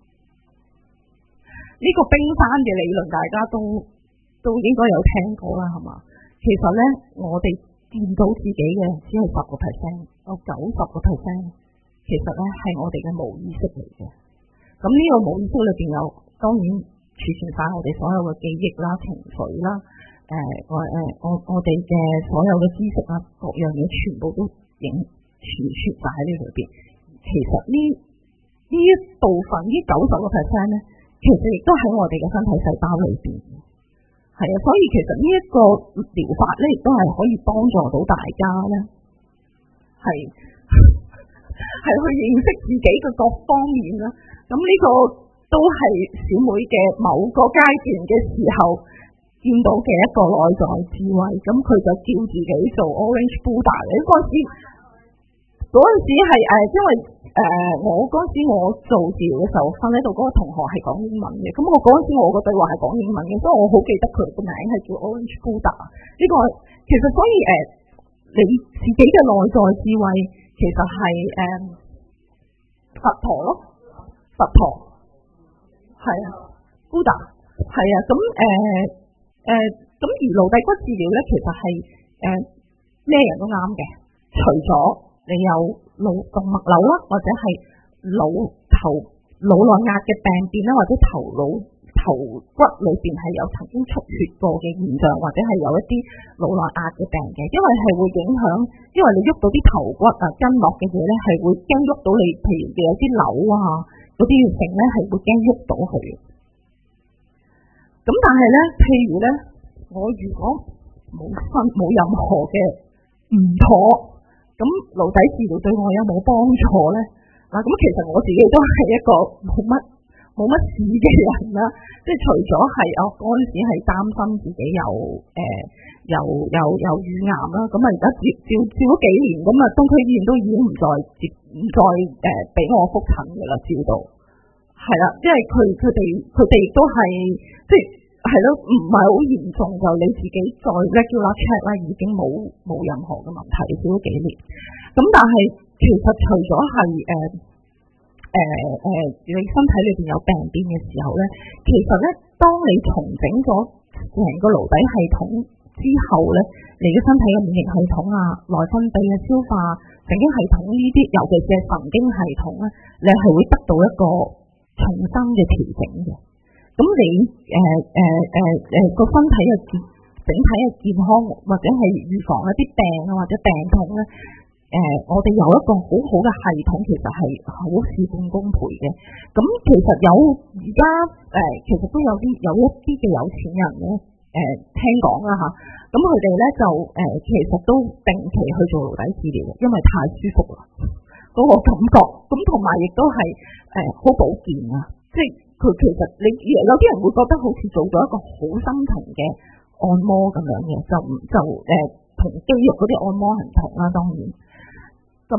呢個冰山嘅理論大家都應該有聽過啦，係嘛？其實咧，我哋見到自己嘅只係10%，有90%，其實咧係我哋嘅無意識嚟嘅。咁呢個無意識裏邊有當然儲存晒我哋所有嘅記憶啦、情緒啦，我哋嘅所有嘅知識啊，各樣嘢全部都儲存晒喺呢裏邊。其實呢一部分呢90%咧，其實亦都喺我哋嘅身體細胞裏邊。係啊，所以其實呢一個療法咧，亦都係可以幫助到大家咧，係去認識自己嘅各方面啦。咁呢個都係小妹嘅某個階段嘅時候見到嘅一個內在智慧，咁佢就叫自己做 Orange Buddha 嘅。嗰陣時係因為我嗰陣時我做治療嘅時候瞓喺度，嗰個同學係講英文嘅，咁我嗰陣時我個對話係講英文嘅，所以我好記得佢個名係叫 Orange Buddha。呢個其實所以你自己嘅內在智慧其實係佛陀咯，佛陀。係啊，Buddha 係啊，咁而顱底骨治療咧，其實係咩人都啱嘅，除咗你有動脈瘤啦，或者係腦內壓嘅病變啦，或者頭骨裏邊係有曾經出血過嘅現象，或者係有一啲腦內壓嘅病嘅，因為係會影響，因為你喐到啲頭骨筋絡嘅嘢咧，係會驚喐到你，譬如有啲瘤啊。嗰啲性咧係會驚喐到佢，咁但係咧，譬如咧，我如果冇任何嘅唔妥，咁顱底治療對我有冇幫助咧？ 嗱，咁其實我自己都係一個冇乜事嘅人啦，即係除咗係我嗰陣時係擔心自己有乳癌啦，咁啊而家照咗幾年，咁啊東區醫院都已經唔再俾我覆診嘅啦，照到係啦，因為佢哋都係即係咯，唔係好嚴重，就你自己再 regular check 啦，已經冇任何嘅問題，照咗幾年。咁但係其實除咗係你身體裏邊有病變嘅時候咧，其實咧當你重整咗成個顱底系統之後咧，你嘅身體嘅免疫系統啊、內分泌啊、消化、神經系統呢啲，尤其是係神經系統咧，你係會得到一個重新嘅調整嘅。咁你個身體嘅整體嘅健康，或者係預防一啲病啊或者病痛咧。我哋有一個好好嘅系統，其實係好事半功倍嘅。咁其實而家其實都有一啲嘅有錢人咧，聽講啦嚇，咁佢哋咧就其實都定期去做顱底治療，因為太舒服啦，嗰個感覺。咁同埋亦都係好保健啊，即係佢其實你有啲人會覺得好似做咗一個好深層嘅按摩咁樣嘅，就同肌肉嗰啲按摩係唔同啦，當然。咁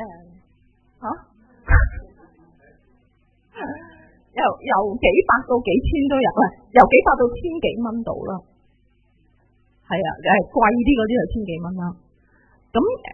由幾百到幾千都有啦，由幾百到千幾蚊度啦，係啊，貴啲嗰啲就千幾蚊啦。咁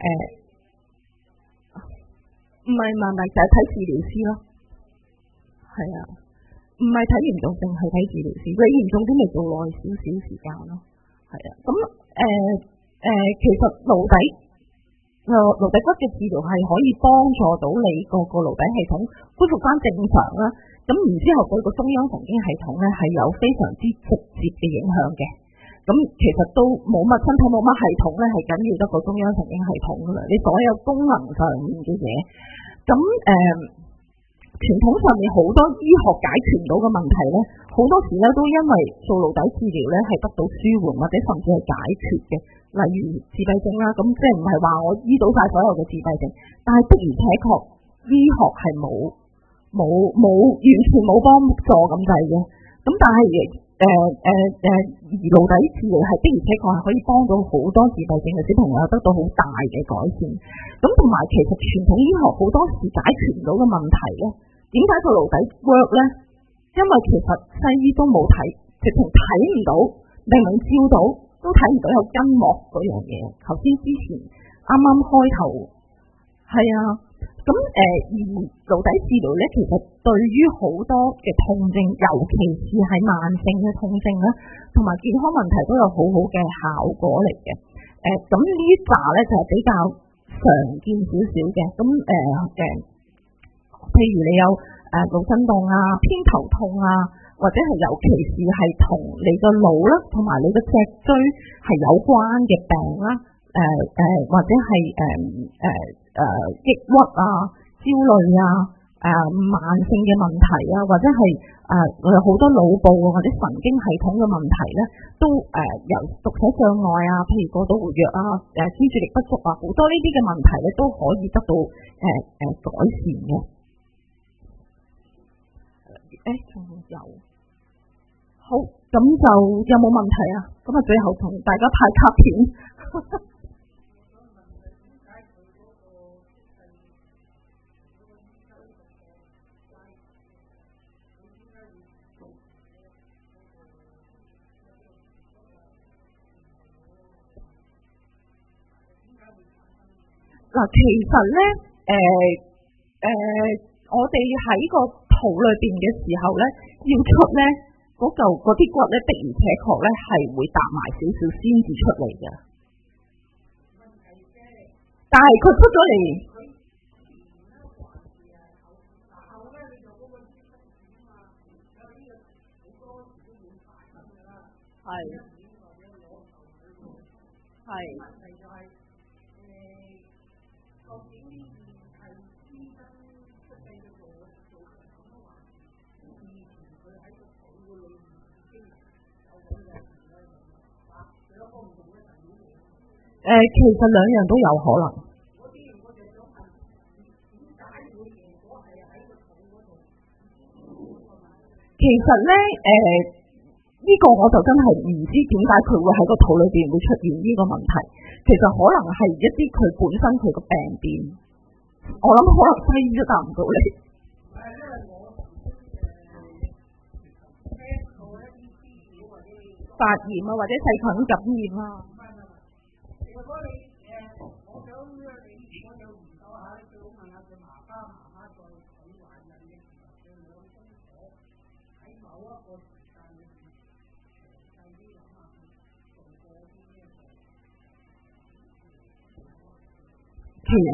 唔係，就係睇治療師咯，係啊，唔係睇嚴重性，係睇治療師。你嚴重啲咪做耐少少時間咯，係啊。咁其實顱底骨嘅治療係可以幫助到你個顱底系統恢復翻正常啦。咁然之後對個中央神經系統咧係有非常之直接嘅影響嘅。咁其實都身體冇乜系統咧係緊要得個中央神經系統噶啦。你所有功能上面嘅嘢，咁傳統上面好多醫學解決唔到嘅問題咧，好多時咧都因為做顱底治療咧係得到舒緩或者甚至係解決嘅。例如自閉症啦，咁即係唔係話我醫到晒所有嘅自閉症，但係的而且確醫學係冇完全冇幫助咁滯嘅。咁但係而顱底治療係的而且確係可以幫到好多自閉症嘅小朋友得到好大嘅改善。咁同埋其實傳統醫學好多時解決唔到嘅問題咧，點解個顱底 work 咧？因為其實西醫都冇睇，直情睇唔到，明明照到都睇唔到有筋膜嗰樣嘢。頭先之前啱啱開頭係啊，咁而顱底治療咧，其實對於好多嘅痛症，尤其是係慢性嘅痛症咧，同埋健康問題都有好好嘅效果嚟嘅。咁呢一紮咧就係比較常見少少嘅。咁譬如你有腦震盪啊、偏頭痛啊，或者係尤其是係同你個腦啦，同埋你個脊椎係有關嘅病啦，或者係抑鬱啊、焦慮啊、慢性嘅問題啊，或者係有好多腦部或者神經系統嘅問題咧，都由讀寫障礙啊，譬如過度活躍啊、專注力不足啊，好多呢啲嘅問題咧都可以得到改善嘅。仲有好，咁就有冇問題啊？咁啊，最後同大家派卡片。嗱，其實咧，我哋喺個肚裏邊嘅時候咧，要出咧嗰啲骨咧，的而且確咧係會搭埋少少先至出嚟嘅。但係佢出咗嚟，係。其實兩樣都有可能。 其實咧呢個我就真係唔知點解佢會喺個肚裏邊會出現呢個問題。其實可能係一啲佢本身佢個病變，我諗可能西醫都答唔到你。發炎啊，或者細菌感染啊。其實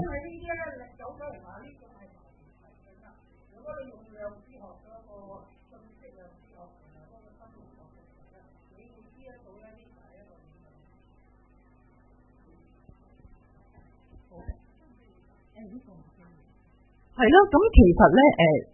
係咯，咁其實咧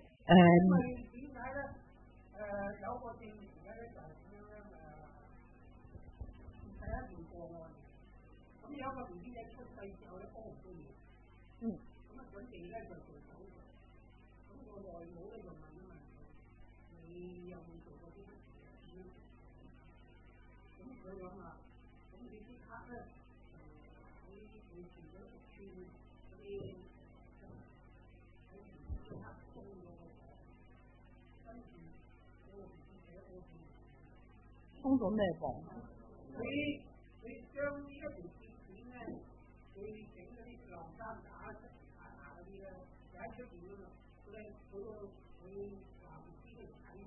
通咗咩房？佢將呢一條鐵片咧，佢整嗰啲晾衫架、嗰啲咧，擺出邊啊嘛。佢話唔知佢睇住，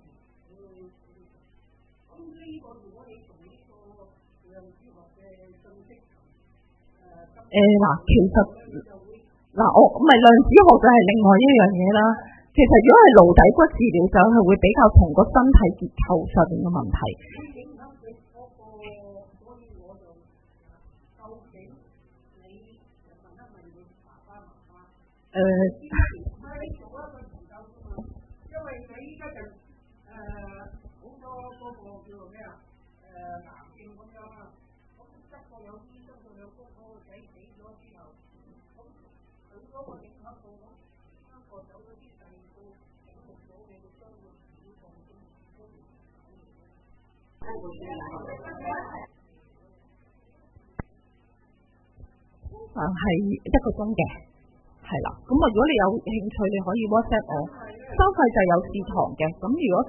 咁呢個如果你從呢個量子學嘅信息嗱，其實嗱我唔係量子學就係另外一樣嘢啦。其實如果係顱底骨治療就係會比較同個身體結構上面嘅問題。因為佢依家就好多嗰個叫做咩啊癌症咁樣啊，咁一個有醫生個有公嗰個仔死咗之後，咁佢嗰個影響到咁一個走咗啲第二個整復咗你個傷會唔會放鬆通常係1個鐘嘅。係啦，咁啊，如果你有興趣，你可以 WhatsApp 我，收費就有試堂嘅。咁如果